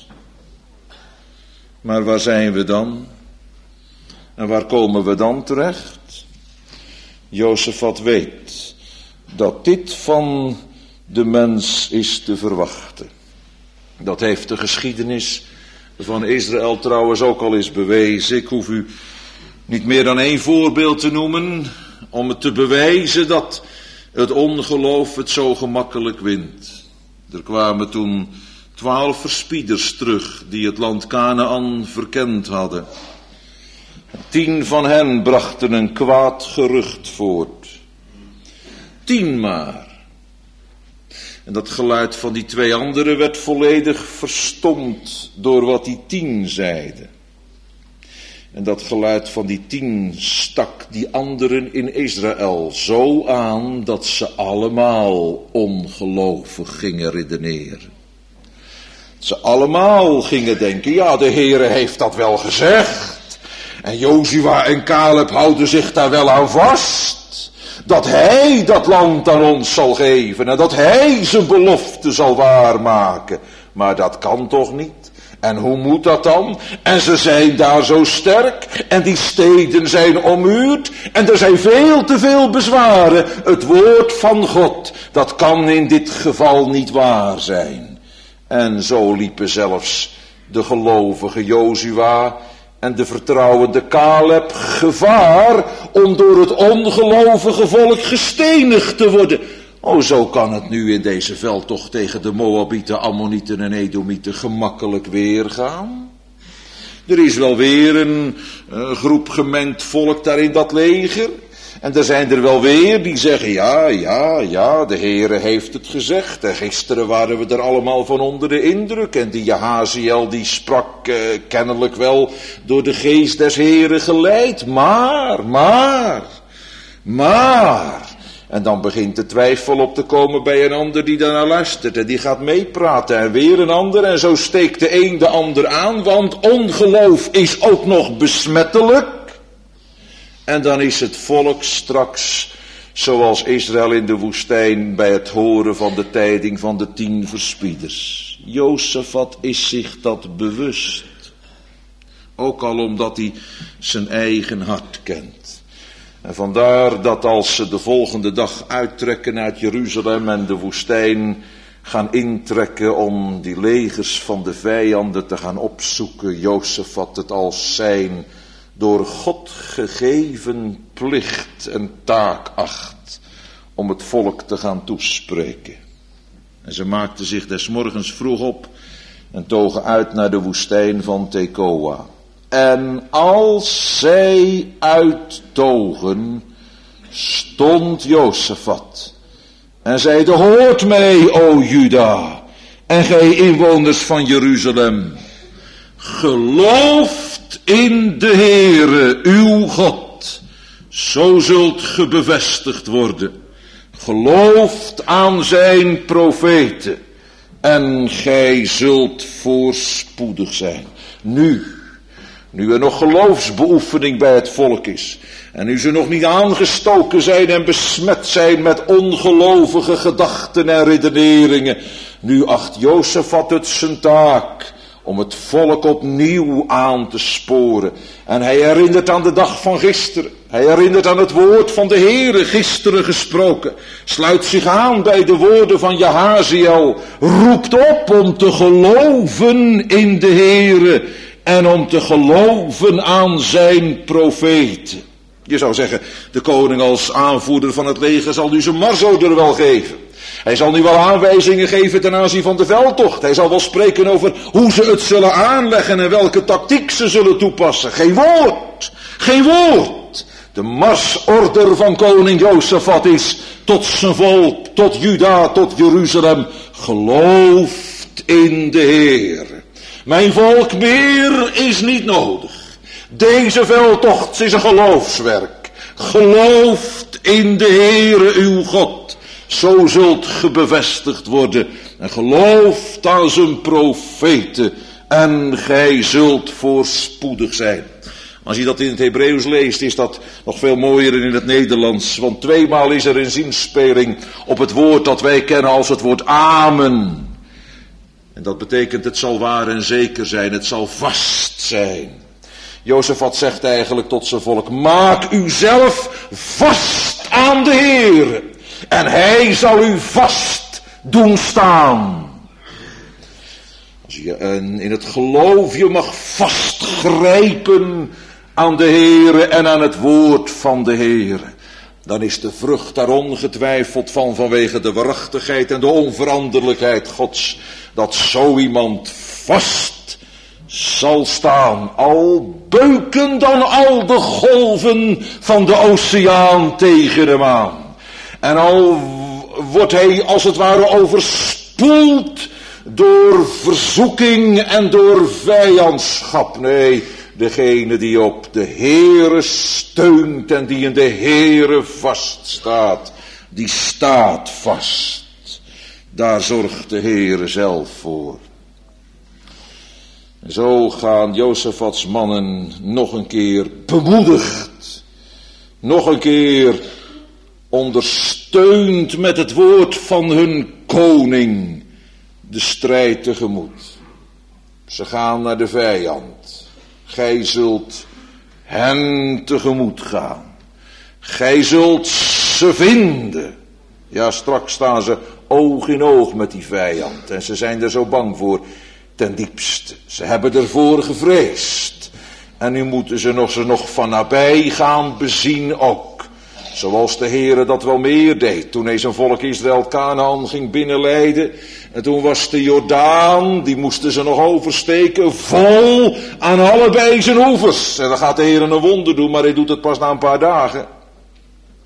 Maar waar zijn we dan? En waar komen we dan terecht? Jozefat weet dat dit van de mens is te verwachten. Dat heeft de geschiedenis van Israël trouwens ook al eens bewezen. Ik hoef u niet meer dan één voorbeeld te noemen om het te bewijzen dat het ongeloof het zo gemakkelijk wint. Er kwamen toen 12 verspieders terug die het land Kanaän verkend hadden. 10 van hen brachten een kwaad gerucht voort. 10 maar. En dat geluid van die 2 anderen werd volledig verstomd door wat die 10 zeiden. En dat geluid van die 10 stak die anderen in Israël zo aan dat ze allemaal ongelovig gingen redeneren. Ze allemaal gingen denken, ja, de Heere heeft dat wel gezegd. En Jozua en Caleb houden zich daar wel aan vast. Dat hij dat land aan ons zal geven en dat hij zijn belofte zal waarmaken. Maar dat kan toch niet? En hoe moet dat dan? En ze zijn daar zo sterk en die steden zijn ommuurd en er zijn veel te veel bezwaren. Het woord van God, dat kan in dit geval niet waar zijn. En zo liepen zelfs de gelovige Jozua en de vertrouwende Caleb gevaar om door het ongelovige volk gestenigd te worden. Oh, zo kan het nu in deze veldtocht tegen de Moabieten, Ammonieten en Edomieten gemakkelijk weer gaan. Er is wel weer een groep gemengd volk daar in dat leger. En er zijn er wel weer die zeggen, ja, de Heere heeft het gezegd. En gisteren waren we er allemaal van onder de indruk. En die Jahaziel die sprak kennelijk wel door de geest des Heeren geleid. Maar. En dan begint de twijfel op te komen bij een ander die daarnaar luistert. En die gaat meepraten en weer een ander. En zo steekt de een de ander aan. Want ongeloof is ook nog besmettelijk. En dan is het volk straks, zoals Israël in de woestijn, bij het horen van de tijding van de 10 verspieders. Jozefat is zich dat bewust. Ook al omdat hij zijn eigen hart kent. En vandaar dat als ze de volgende dag uittrekken uit Jeruzalem en de woestijn gaan intrekken om die legers van de vijanden te gaan opzoeken, Jozefat het als zijn door God gegeven plicht en taak acht om het volk te gaan toespreken. En ze maakten zich des morgens vroeg op en togen uit naar de woestijn van Tekoa. En als zij uittogen, stond Jozefat en zeide, hoort mij, o Juda, en gij inwoners van Jeruzalem, gelooft in de Heere, uw God, zo zult ge bevestigd worden. Gelooft aan zijn profeten, en gij zult voorspoedig zijn. Nu er nog geloofsbeoefening bij het volk is, en nu ze nog niet aangestoken zijn en besmet zijn met ongelovige gedachten en redeneringen, nu acht Jozefat het zijn taak om het volk opnieuw aan te sporen. En hij herinnert aan de dag van gisteren. Hij herinnert aan het woord van de Heere, gisteren gesproken. Sluit zich aan bij de woorden van Jahaziel. Roept op om te geloven in de Heere en om te geloven aan zijn profeten. Je zou zeggen, de koning als aanvoerder van het leger zal nu zijn marsorder wel geven. Hij zal nu wel aanwijzingen geven ten aanzien van de veldtocht. Hij zal wel spreken over hoe ze het zullen aanleggen en welke tactiek ze zullen toepassen. Geen woord. De marsorder van koning Jozefat is tot zijn volk, tot Juda, tot Jeruzalem. Gelooft in de Heer. Mijn volk, meer is niet nodig. Deze veldtocht is een geloofswerk. Gelooft in de Heere uw God. Zo zult ge bevestigd worden. En gelooft aan zijn profeten. En gij zult voorspoedig zijn. Als je dat in het Hebreeuws leest, is dat nog veel mooier dan in het Nederlands. Want 2-maal is er een zinspeling op het woord dat wij kennen als het woord amen. En dat betekent het zal waar en zeker zijn. Het zal vast zijn. Jozefat zegt eigenlijk tot zijn volk, maak u zelf vast aan de Heer. En hij zal u vast doen staan. Als je in het geloof je mag vastgrijpen aan de Heere en aan het woord van de Heere, dan is de vrucht daar ongetwijfeld van vanwege de waarachtigheid en de onveranderlijkheid Gods, dat zo iemand vast zal staan, al beuken dan al de golven van de oceaan tegen hem aan. En al wordt hij als het ware overspoeld door verzoeking en door vijandschap. Nee, degene die op de Heere steunt en die in de Heere vaststaat, die staat vast. Daar zorgt de Heere zelf voor. En zo gaan Jozefats mannen nog een keer bemoedigd, nog een keer ondersteund met het woord van hun koning de strijd tegemoet. Ze gaan naar de vijand. Gij zult hen tegemoet gaan. Gij zult ze vinden. Ja, straks staan ze oog in oog met die vijand. En ze zijn er zo bang voor ten diepste. Ze hebben ervoor gevreesd. En nu moeten ze nog van nabij gaan bezien ook. Zoals de Heere dat wel meer deed. Toen hij zijn volk Israël Kanaan ging binnenleiden. En toen was de Jordaan, die moesten ze nog oversteken, vol aan allebei zijn oevers. En dan gaat de Heere een wonder doen, maar hij doet het pas na een paar dagen.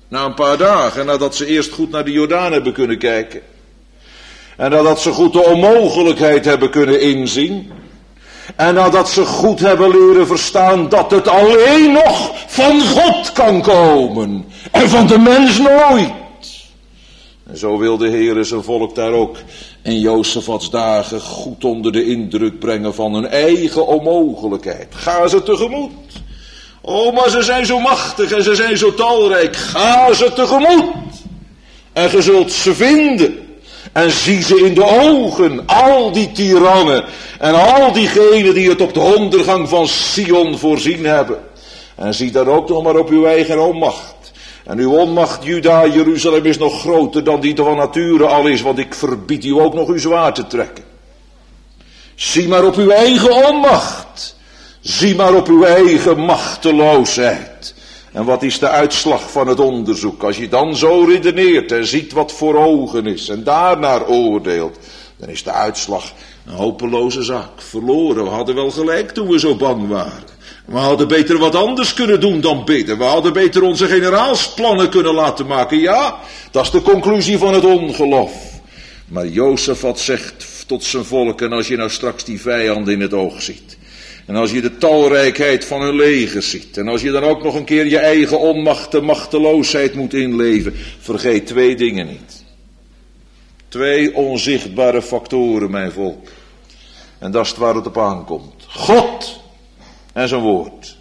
Na een paar dagen, nadat ze eerst goed naar de Jordaan hebben kunnen kijken. En nadat ze goed de onmogelijkheid hebben kunnen inzien. En nadat ze goed hebben leren verstaan dat het alleen nog van God kan komen. En van de mens nooit. En zo wil de Heere zijn volk daar ook in Jozefats dagen goed onder de indruk brengen van hun eigen onmogelijkheid. Ga ze tegemoet. Oh, maar ze zijn zo machtig en ze zijn zo talrijk. Ga ze tegemoet. En ge zult ze vinden. En zie ze in de ogen, al die tirannen en al diegenen die het op de ondergang van Sion voorzien hebben. En zie dan ook nog maar op uw eigen onmacht. En uw onmacht, Juda, Jeruzalem, is nog groter dan die van nature al is, want ik verbied u ook nog uw zwaard te trekken. Zie maar op uw eigen onmacht. Zie maar op uw eigen machteloosheid. En wat is de uitslag van het onderzoek? Als je dan zo redeneert en ziet wat voor ogen is en daarnaar oordeelt, dan is de uitslag een hopeloze zaak. Verloren, we hadden wel gelijk toen we zo bang waren. We hadden beter wat anders kunnen doen dan bidden. We hadden beter onze generaalsplannen kunnen laten maken. Ja, dat is de conclusie van het ongeloof. Maar Jozefat zegt tot zijn volk, en als je nou straks die vijanden in het oog ziet, en als je de talrijkheid van hun legers ziet, en als je dan ook nog een keer je eigen onmacht en machteloosheid moet inleven, vergeet 2 dingen niet. 2 onzichtbare factoren, mijn volk. En dat is het waar het op aankomt. God en zijn woord.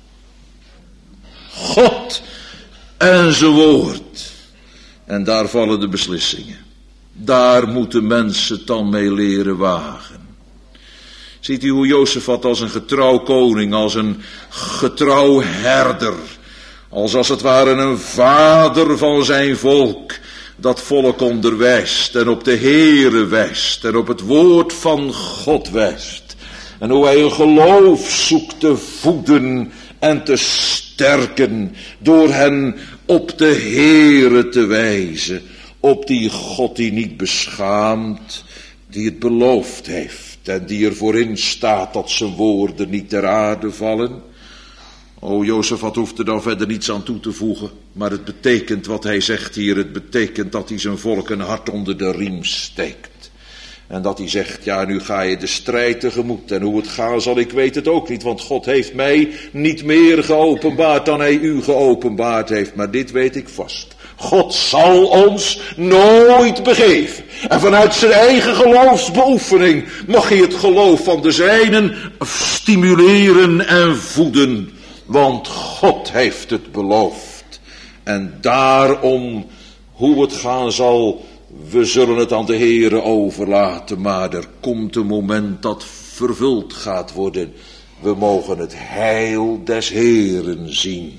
God en zijn woord. En daar vallen de beslissingen. Daar moeten mensen het dan mee leren wagen. Ziet u hoe Jozefat als een getrouw koning, als een getrouw herder, als het ware een vader van zijn volk, dat volk onderwijst en op de Heere wijst en op het woord van God wijst. En hoe hij een geloof zoekt te voeden en te sterken door hen op de Heere te wijzen, op die God die niet beschaamt, die het beloofd heeft. En die ervoor in staat dat zijn woorden niet ter aarde vallen. O, Jozefat hoeft er dan verder niets aan toe te voegen. Maar het betekent wat hij zegt hier. Het betekent dat hij zijn volk een hart onder de riem steekt. En dat hij zegt, ja, nu ga je de strijd tegemoet. En hoe het gaat zal, ik weet het ook niet. Want God heeft mij niet meer geopenbaard dan hij u geopenbaard heeft. Maar dit weet ik vast. God zal ons nooit begeven. En vanuit zijn eigen geloofsbeoefening mag hij het geloof van de zijnen stimuleren en voeden. Want God heeft het beloofd. En daarom, hoe het gaan zal, we zullen het aan de Heere overlaten. Maar er komt een moment dat vervuld gaat worden. We mogen het heil des Heeren zien.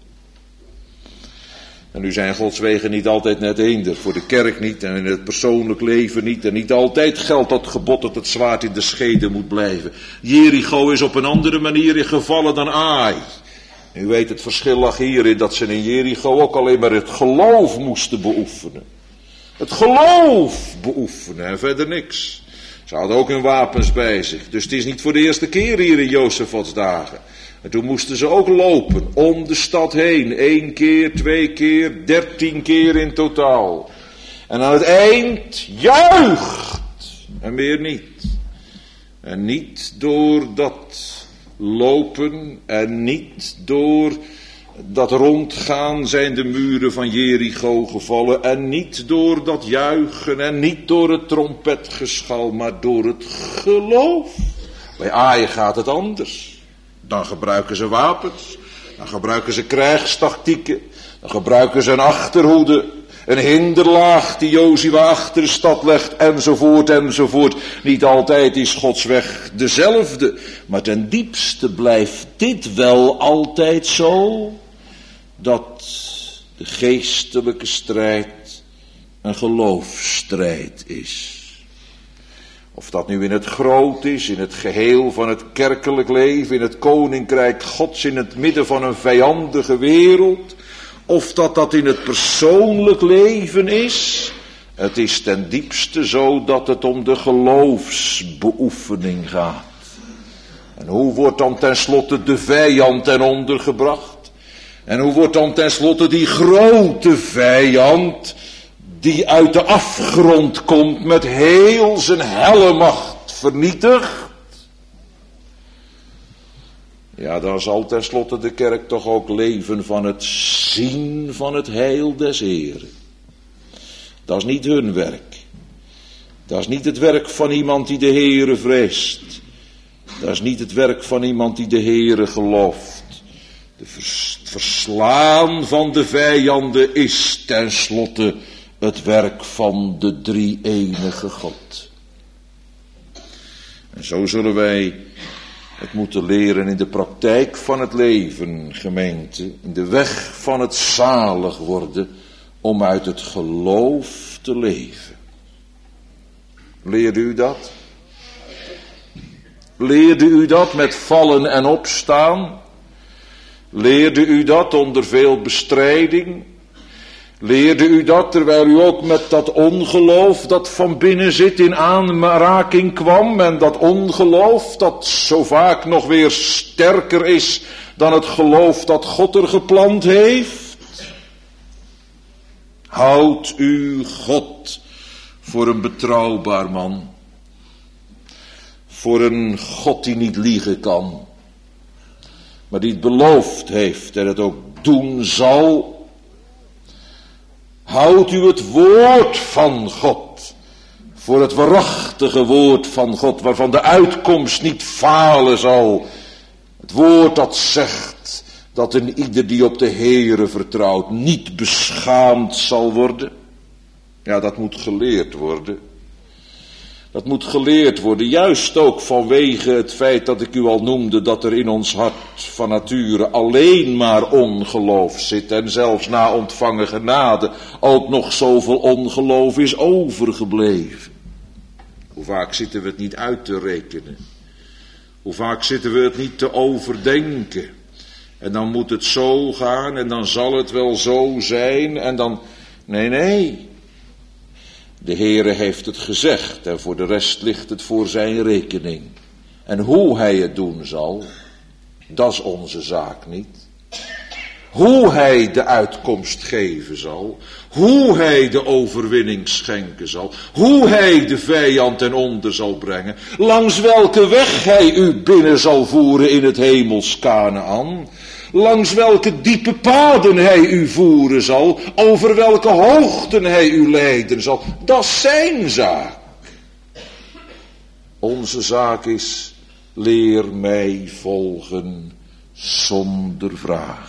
En nu zijn Gods wegen niet altijd net eender, voor de kerk niet en in het persoonlijk leven niet. En niet altijd geldt dat gebod dat het zwaard in de schede moet blijven. Jericho is op een andere manier gevallen dan Ai. U weet, het verschil lag hierin dat ze in Jericho ook alleen maar het geloof moesten beoefenen. Het geloof beoefenen en verder niks. Ze hadden ook hun wapens bij zich. Dus het is niet voor de eerste keer hier in Jozefats dagen. En toen moesten ze ook lopen om de stad heen. 1 keer, 2 keer, 13 keer in totaal. En aan het eind juicht. En meer niet. En niet door dat lopen en niet door dat rondgaan zijn de muren van Jericho gevallen. En niet door dat juichen en niet door het trompetgeschal, maar door het geloof. Bij Ai gaat het anders. Dan gebruiken ze wapens, dan gebruiken ze krijgstactieken, dan gebruiken ze een achterhoede, een hinderlaag die Jozua achter de stad legt, enzovoort, enzovoort. Niet altijd is Gods weg dezelfde, maar ten diepste blijft dit wel altijd zo, dat de geestelijke strijd een geloofsstrijd is. Of dat nu in het groot is, in het geheel van het kerkelijk leven, in het koninkrijk Gods, in het midden van een vijandige wereld. Of dat in het persoonlijk leven is. Het is ten diepste zo dat het om de geloofsbeoefening gaat. En hoe wordt dan tenslotte de vijand ten onder gebracht? En hoe wordt dan tenslotte die grote vijand, die uit de afgrond komt, met heel zijn helle macht vernietigd? Ja, dan zal tenslotte de kerk toch ook leven van het zien van het heil des Heren. Dat is niet hun werk. Dat is niet het werk van iemand die de Heere vreest. Dat is niet het werk van iemand die de Heere gelooft. Het verslaan van de vijanden is tenslotte het werk van de drie-enige God. En zo zullen wij het moeten leren in de praktijk van het leven, gemeente, in de weg van het zalig worden, om uit het geloof te leven. Leerde u dat? Leerde u dat met vallen en opstaan? Leerde u dat onder veel bestrijding? Leerde u dat terwijl u ook met dat ongeloof dat van binnen zit in aanraking kwam, en dat ongeloof dat zo vaak nog weer sterker is dan het geloof dat God er geplant heeft? Houdt u God voor een betrouwbaar man, voor een God die niet liegen kan, maar die het beloofd heeft en het ook doen zal? Houdt u het woord van God voor het waarachtige woord van God, waarvan de uitkomst niet falen zal? Het woord dat zegt dat een ieder die op de Heere vertrouwt niet beschaamd zal worden. Ja, dat moet geleerd worden. Dat moet geleerd worden, juist ook vanwege het feit dat ik u al noemde, dat er in ons hart van nature alleen maar ongeloof zit, en zelfs na ontvangen genade ook nog zoveel ongeloof is overgebleven. Hoe vaak zitten we het niet uit te rekenen? Hoe vaak zitten we het niet te overdenken? En dan moet het zo gaan, en dan zal het wel zo zijn, en dan... Nee. De Heere heeft het gezegd, en voor de rest ligt het voor zijn rekening. En hoe hij het doen zal, dat is onze zaak niet. Hoe hij de uitkomst geven zal, hoe hij de overwinning schenken zal, hoe hij de vijand ten onder zal brengen, langs welke weg hij u binnen zal voeren in het hemels Kanaän, langs welke diepe paden hij u voeren zal, over welke hoogten hij u leiden zal, dat is zijn zaak. Onze zaak is, leer mij volgen zonder vragen.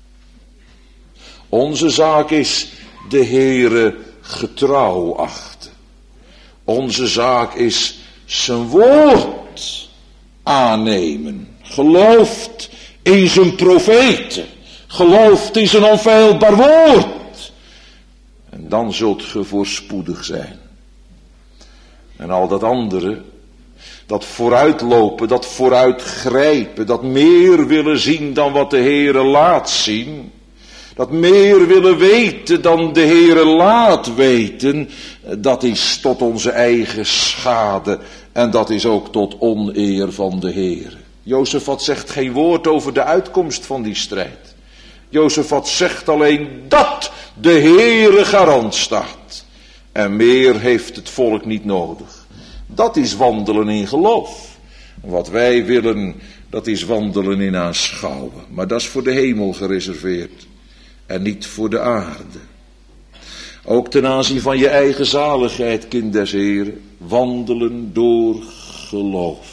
Onze zaak is de Heere getrouw achten. Onze zaak is zijn woord aannemen. Gelooft in zijn profeten. Gelooft in zijn onfeilbaar woord. En dan zult ge voorspoedig zijn. En al dat andere, dat vooruitlopen, dat vooruitgrijpen, dat meer willen zien dan wat de Heere laat zien, dat meer willen weten dan de Heere laat weten, dat is tot onze eigen schade en dat is ook tot oneer van de Heere. Jozefat zegt geen woord over de uitkomst van die strijd. Jozefat zegt alleen dat de Heere garant staat. En meer heeft het volk niet nodig. Dat is wandelen in geloof. Wat wij willen, dat is wandelen in aanschouwen. Maar dat is voor de hemel gereserveerd. En niet voor de aarde. Ook ten aanzien van je eigen zaligheid, kind des Heren. Wandelen door geloof.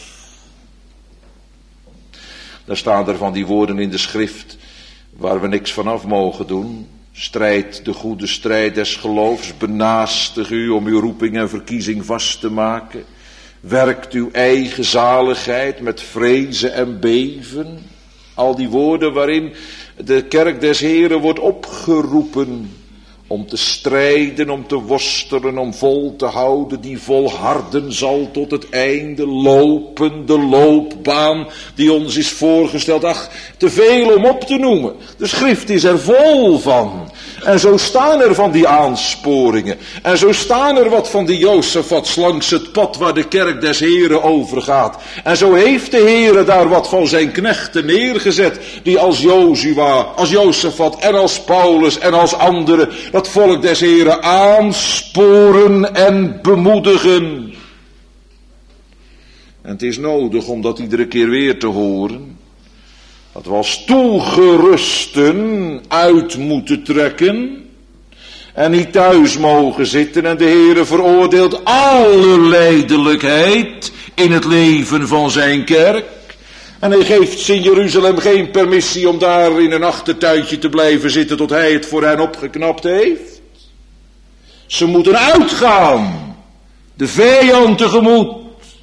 Daar staan er van die woorden in de schrift waar we niks van af mogen doen. Strijd de goede strijd des geloofs, benaastig u om uw roeping en verkiezing vast te maken. Werkt uw eigen zaligheid met vrezen en beven. Al die woorden waarin de kerk des Heren wordt opgeroepen om te strijden, om te worstelen, om vol te houden, die volharden zal tot het einde, lopen de loopbaan die ons is voorgesteld. Ach, te veel om op te noemen. De schrift is er vol van. En zo staan er van die aansporingen. En zo staan er wat van die Jozefats langs het pad waar de kerk des Heren overgaat. En zo heeft de Heren daar wat van zijn knechten neergezet. Die als Jozua, als Jozefat en als Paulus en als anderen dat volk des Heren aansporen en bemoedigen. En het is nodig om dat iedere keer weer te horen. Dat we als toegerusten uit moeten trekken. En niet thuis mogen zitten. En de Heere veroordeelt alle lijdelijkheid in het leven van zijn kerk. En hij geeft ze in Jeruzalem geen permissie om daar in een achtertuintje te blijven zitten tot hij het voor hen opgeknapt heeft. Ze moeten uitgaan. De vijand tegemoet.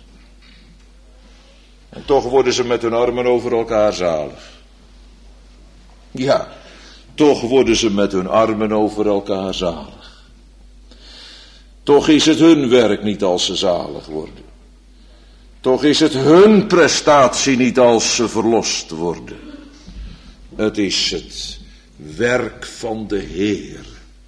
En toch worden ze met hun armen over elkaar zalig. Ja, toch worden ze met hun armen over elkaar zalig. Toch is het hun werk niet als ze zalig worden. Toch is het hun prestatie niet als ze verlost worden. Het is het werk van de Heer.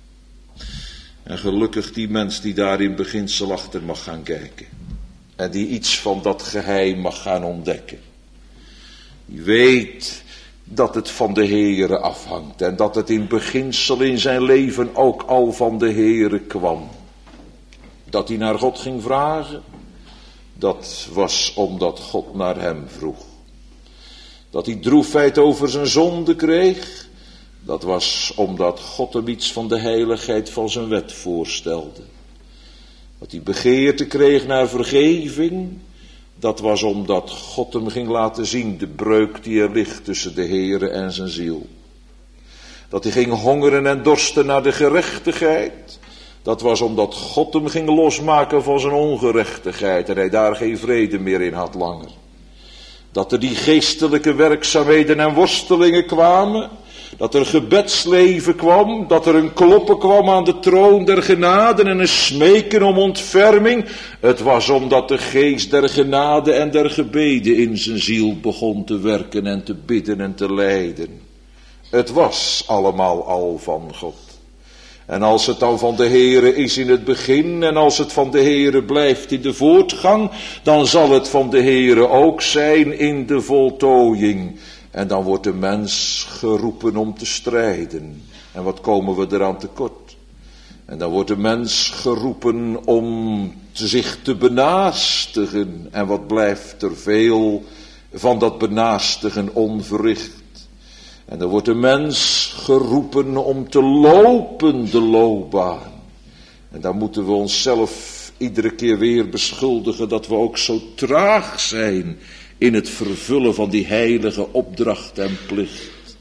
En gelukkig die mens die daar in beginsel achter mag gaan kijken. En die iets van dat geheim mag gaan ontdekken. Die weet dat het van de Heere afhangt. En dat het in beginsel in zijn leven ook al van de Heere kwam. Dat hij naar God ging vragen. Dat was omdat God naar hem vroeg. Dat hij droefheid over zijn zonde kreeg. Dat was omdat God hem iets van de heiligheid van zijn wet voorstelde. Dat hij begeerte kreeg naar vergeving. Dat was omdat God hem ging laten zien de breuk die er ligt tussen de Heere en zijn ziel. Dat hij ging hongeren en dorsten naar de gerechtigheid. Dat was omdat God hem ging losmaken van zijn ongerechtigheid en hij daar geen vrede meer in had langer. Dat er die geestelijke werkzaamheden en worstelingen kwamen. Dat er gebedsleven kwam, dat er een kloppen kwam aan de troon der genade en een smeken om ontferming. Het was omdat de geest der genade en der gebeden in zijn ziel begon te werken en te bidden en te lijden. Het was allemaal al van God. En als het dan van de Heere is in het begin en als het van de Heere blijft in de voortgang, dan zal het van de Heere ook zijn in de voltooiing. En dan wordt de mens geroepen om te strijden. En wat komen we eraan tekort? En dan wordt de mens geroepen om zich te benaastigen. En wat blijft er veel van dat benaastigen onverricht? En dan wordt de mens geroepen om te lopen de loopbaan. En dan moeten we onszelf iedere keer weer beschuldigen dat we ook zo traag zijn in het vervullen van die heilige opdracht en plicht.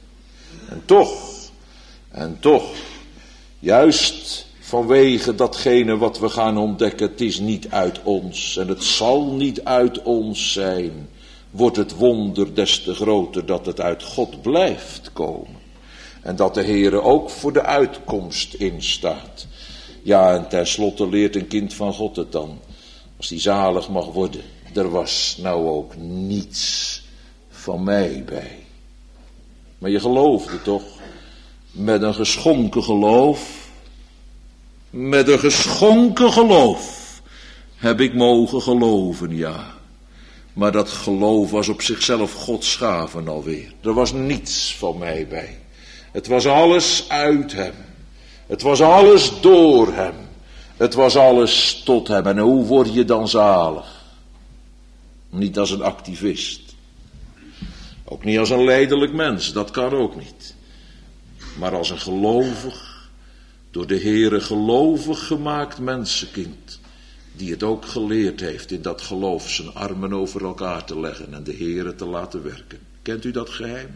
En toch, juist vanwege datgene wat we gaan ontdekken, het is niet uit ons en het zal niet uit ons zijn, wordt het wonder des te groter dat het uit God blijft komen. En dat de Heere ook voor de uitkomst instaat. Ja, en tenslotte leert een kind van God het dan, als die zalig mag worden. Er was nou ook niets van mij bij. Maar je geloofde toch? Met een geschonken geloof. Met een geschonken geloof heb ik mogen geloven, ja. Maar dat geloof was op zichzelf Gods gave alweer. Er was niets van mij bij. Het was alles uit hem. Het was alles door hem. Het was alles tot hem. En hoe word je dan zalig? Niet als een activist. Ook niet als een lijdelijk mens, dat kan ook niet. Maar als een gelovig, door de Heere gelovig gemaakt mensenkind. Die het ook geleerd heeft in dat geloof zijn armen over elkaar te leggen en de Heere te laten werken. Kent u dat geheim?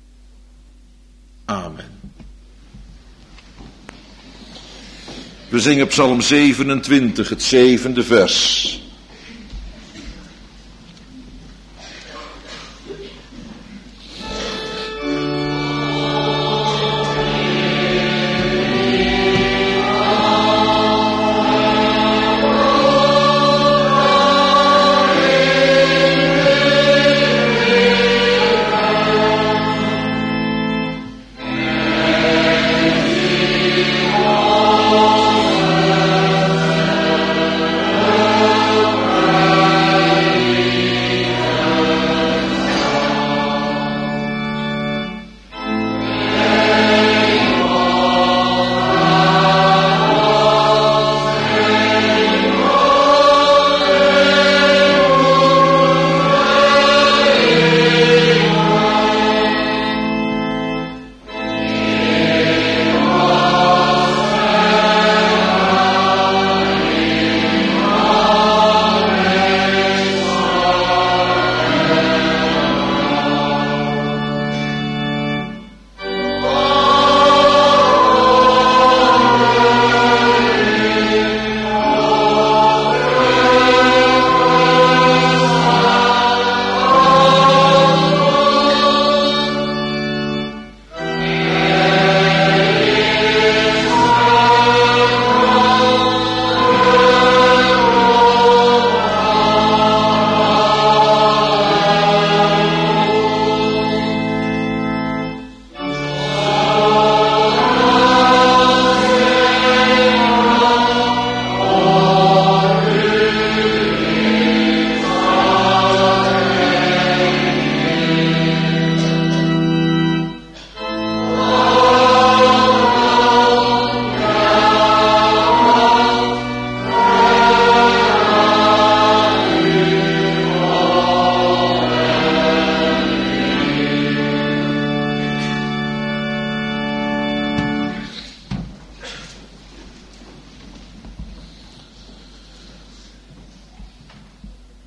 Amen. We zingen Psalm 27, het 7e vers.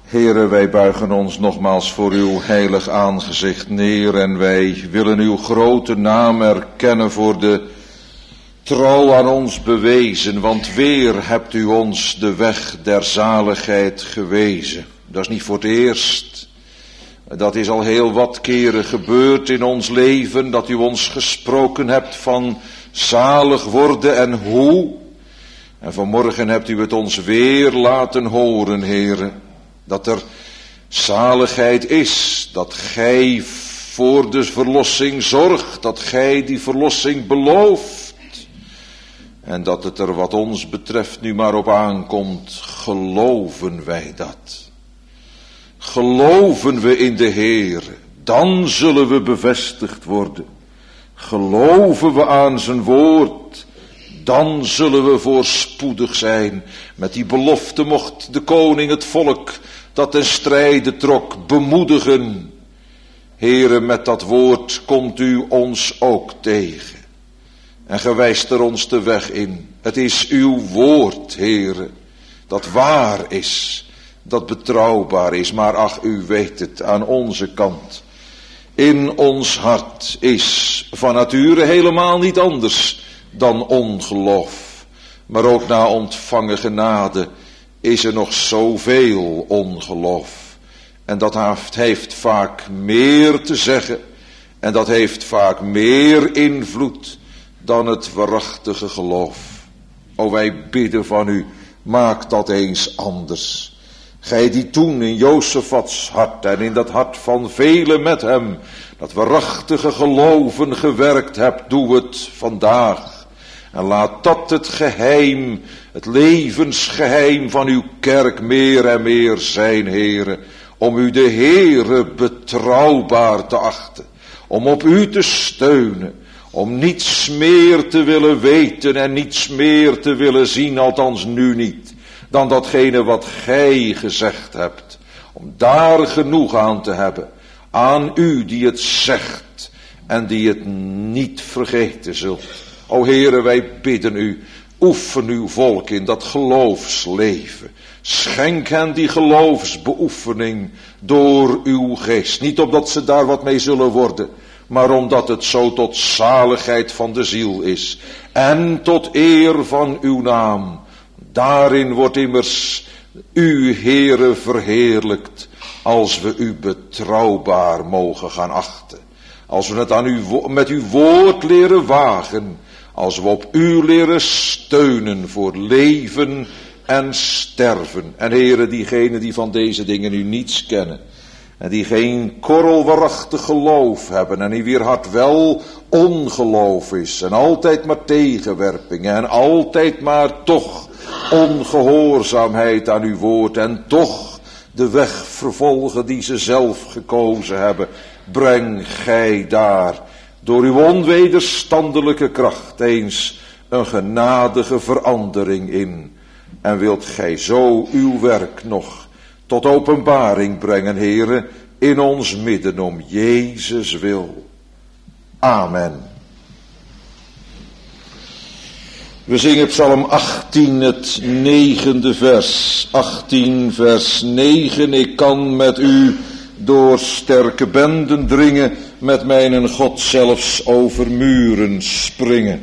Heere, wij buigen ons nogmaals voor uw heilig aangezicht neer en wij willen uw grote naam erkennen voor de trouw aan ons bewezen, want weer hebt u ons de weg der zaligheid gewezen. Dat is niet voor het eerst. Dat is al heel wat keren gebeurd in ons leven, dat u ons gesproken hebt van zalig worden en hoe. En vanmorgen hebt u het ons weer laten horen, Heere, dat er zaligheid is, dat gij voor de verlossing zorgt, dat gij die verlossing belooft. En dat het er wat ons betreft nu maar op aankomt, geloven wij dat. Geloven we in de Heere, dan zullen we bevestigd worden. Geloven we aan zijn woord, dan zullen we voorspoedig zijn. Met die belofte mocht de koning het volk dat ten strijde trok bemoedigen. Heere, met dat woord komt u ons ook tegen. En gij wijst er ons de weg in. Het is uw woord, Heere, dat waar is, dat betrouwbaar is. Maar ach, u weet het, aan onze kant. In ons hart is van nature helemaal niet anders dan ongeloof. Maar ook na ontvangen genade is er nog zoveel ongeloof. En dat heeft vaak meer te zeggen. En dat heeft vaak meer invloed dan het waarachtige geloof. O, wij bidden van u, maak dat eens anders. Gij die toen in Jozefats hart en in dat hart van velen met hem, dat waarachtige geloven gewerkt hebt, doe het vandaag. En laat dat het geheim, het levensgeheim van uw kerk meer en meer zijn, Heere. Om u de Heere betrouwbaar te achten. Om op u te steunen. Om niets meer te willen weten en niets meer te willen zien, althans nu niet, dan datgene wat gij gezegd hebt. Om daar genoeg aan te hebben. Aan u die het zegt en die het niet vergeten zult. O Heere, wij bidden u, oefen uw volk in dat geloofsleven. Schenk hen die geloofsbeoefening door uw geest. Niet opdat ze daar wat mee zullen worden, maar omdat het zo tot zaligheid van de ziel is. En tot eer van uw naam. Daarin wordt immers u, Heere, verheerlijkt, als we u betrouwbaar mogen gaan achten. Als we het aan u, met uw woord leren wagen. Als we op u leren steunen voor leven en sterven. En Heere, diegenen die van deze dingen nu niets kennen. En die geen korrelwaarachtig geloof hebben. En in wier hart wel ongeloof is. En altijd maar tegenwerpingen. En altijd maar toch ongehoorzaamheid aan uw woord. En toch de weg vervolgen die ze zelf gekozen hebben. Breng gij daar door uw onwederstandelijke kracht eens een genadige verandering in. En wilt gij zo uw werk nog tot openbaring brengen, Heere, in ons midden om Jezus wil. Amen. We zingen Psalm 18, het 9e vers. 18 vers 9. Ik kan met u door sterke benden dringen, met mijn God zelfs over muren springen.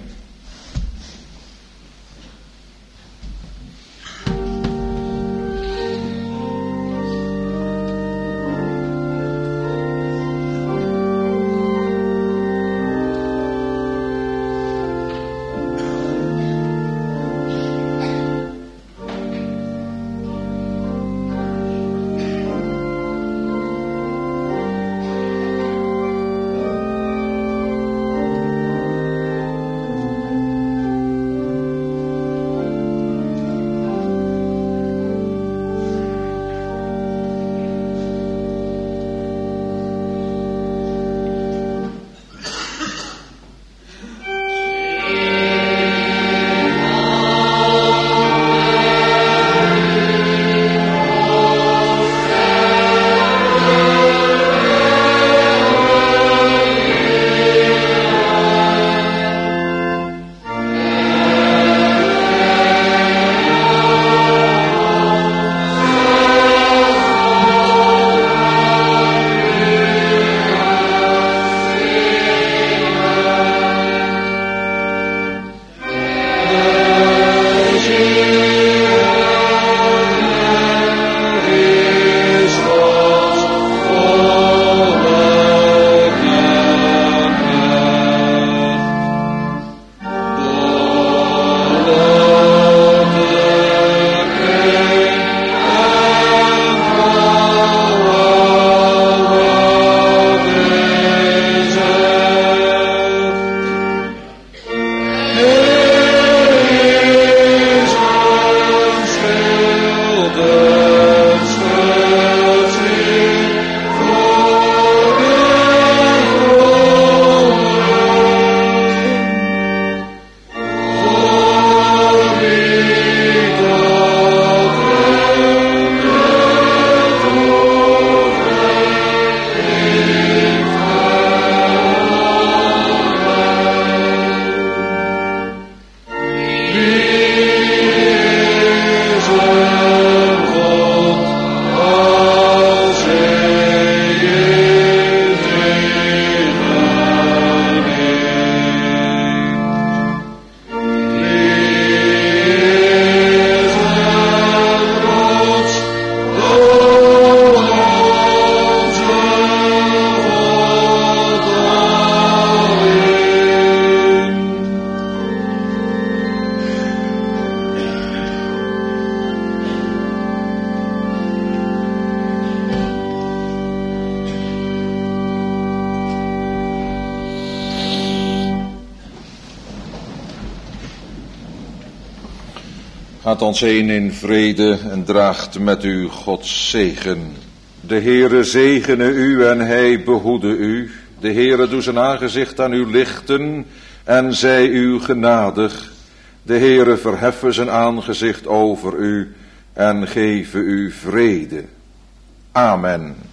Gaat ons heen in vrede en draagt met u Gods zegen. De Heere zegene u en hij behoede u. De Heere doe zijn aangezicht aan u lichten en zij u genadig. De Heere verheffe zijn aangezicht over u en geven u vrede. Amen.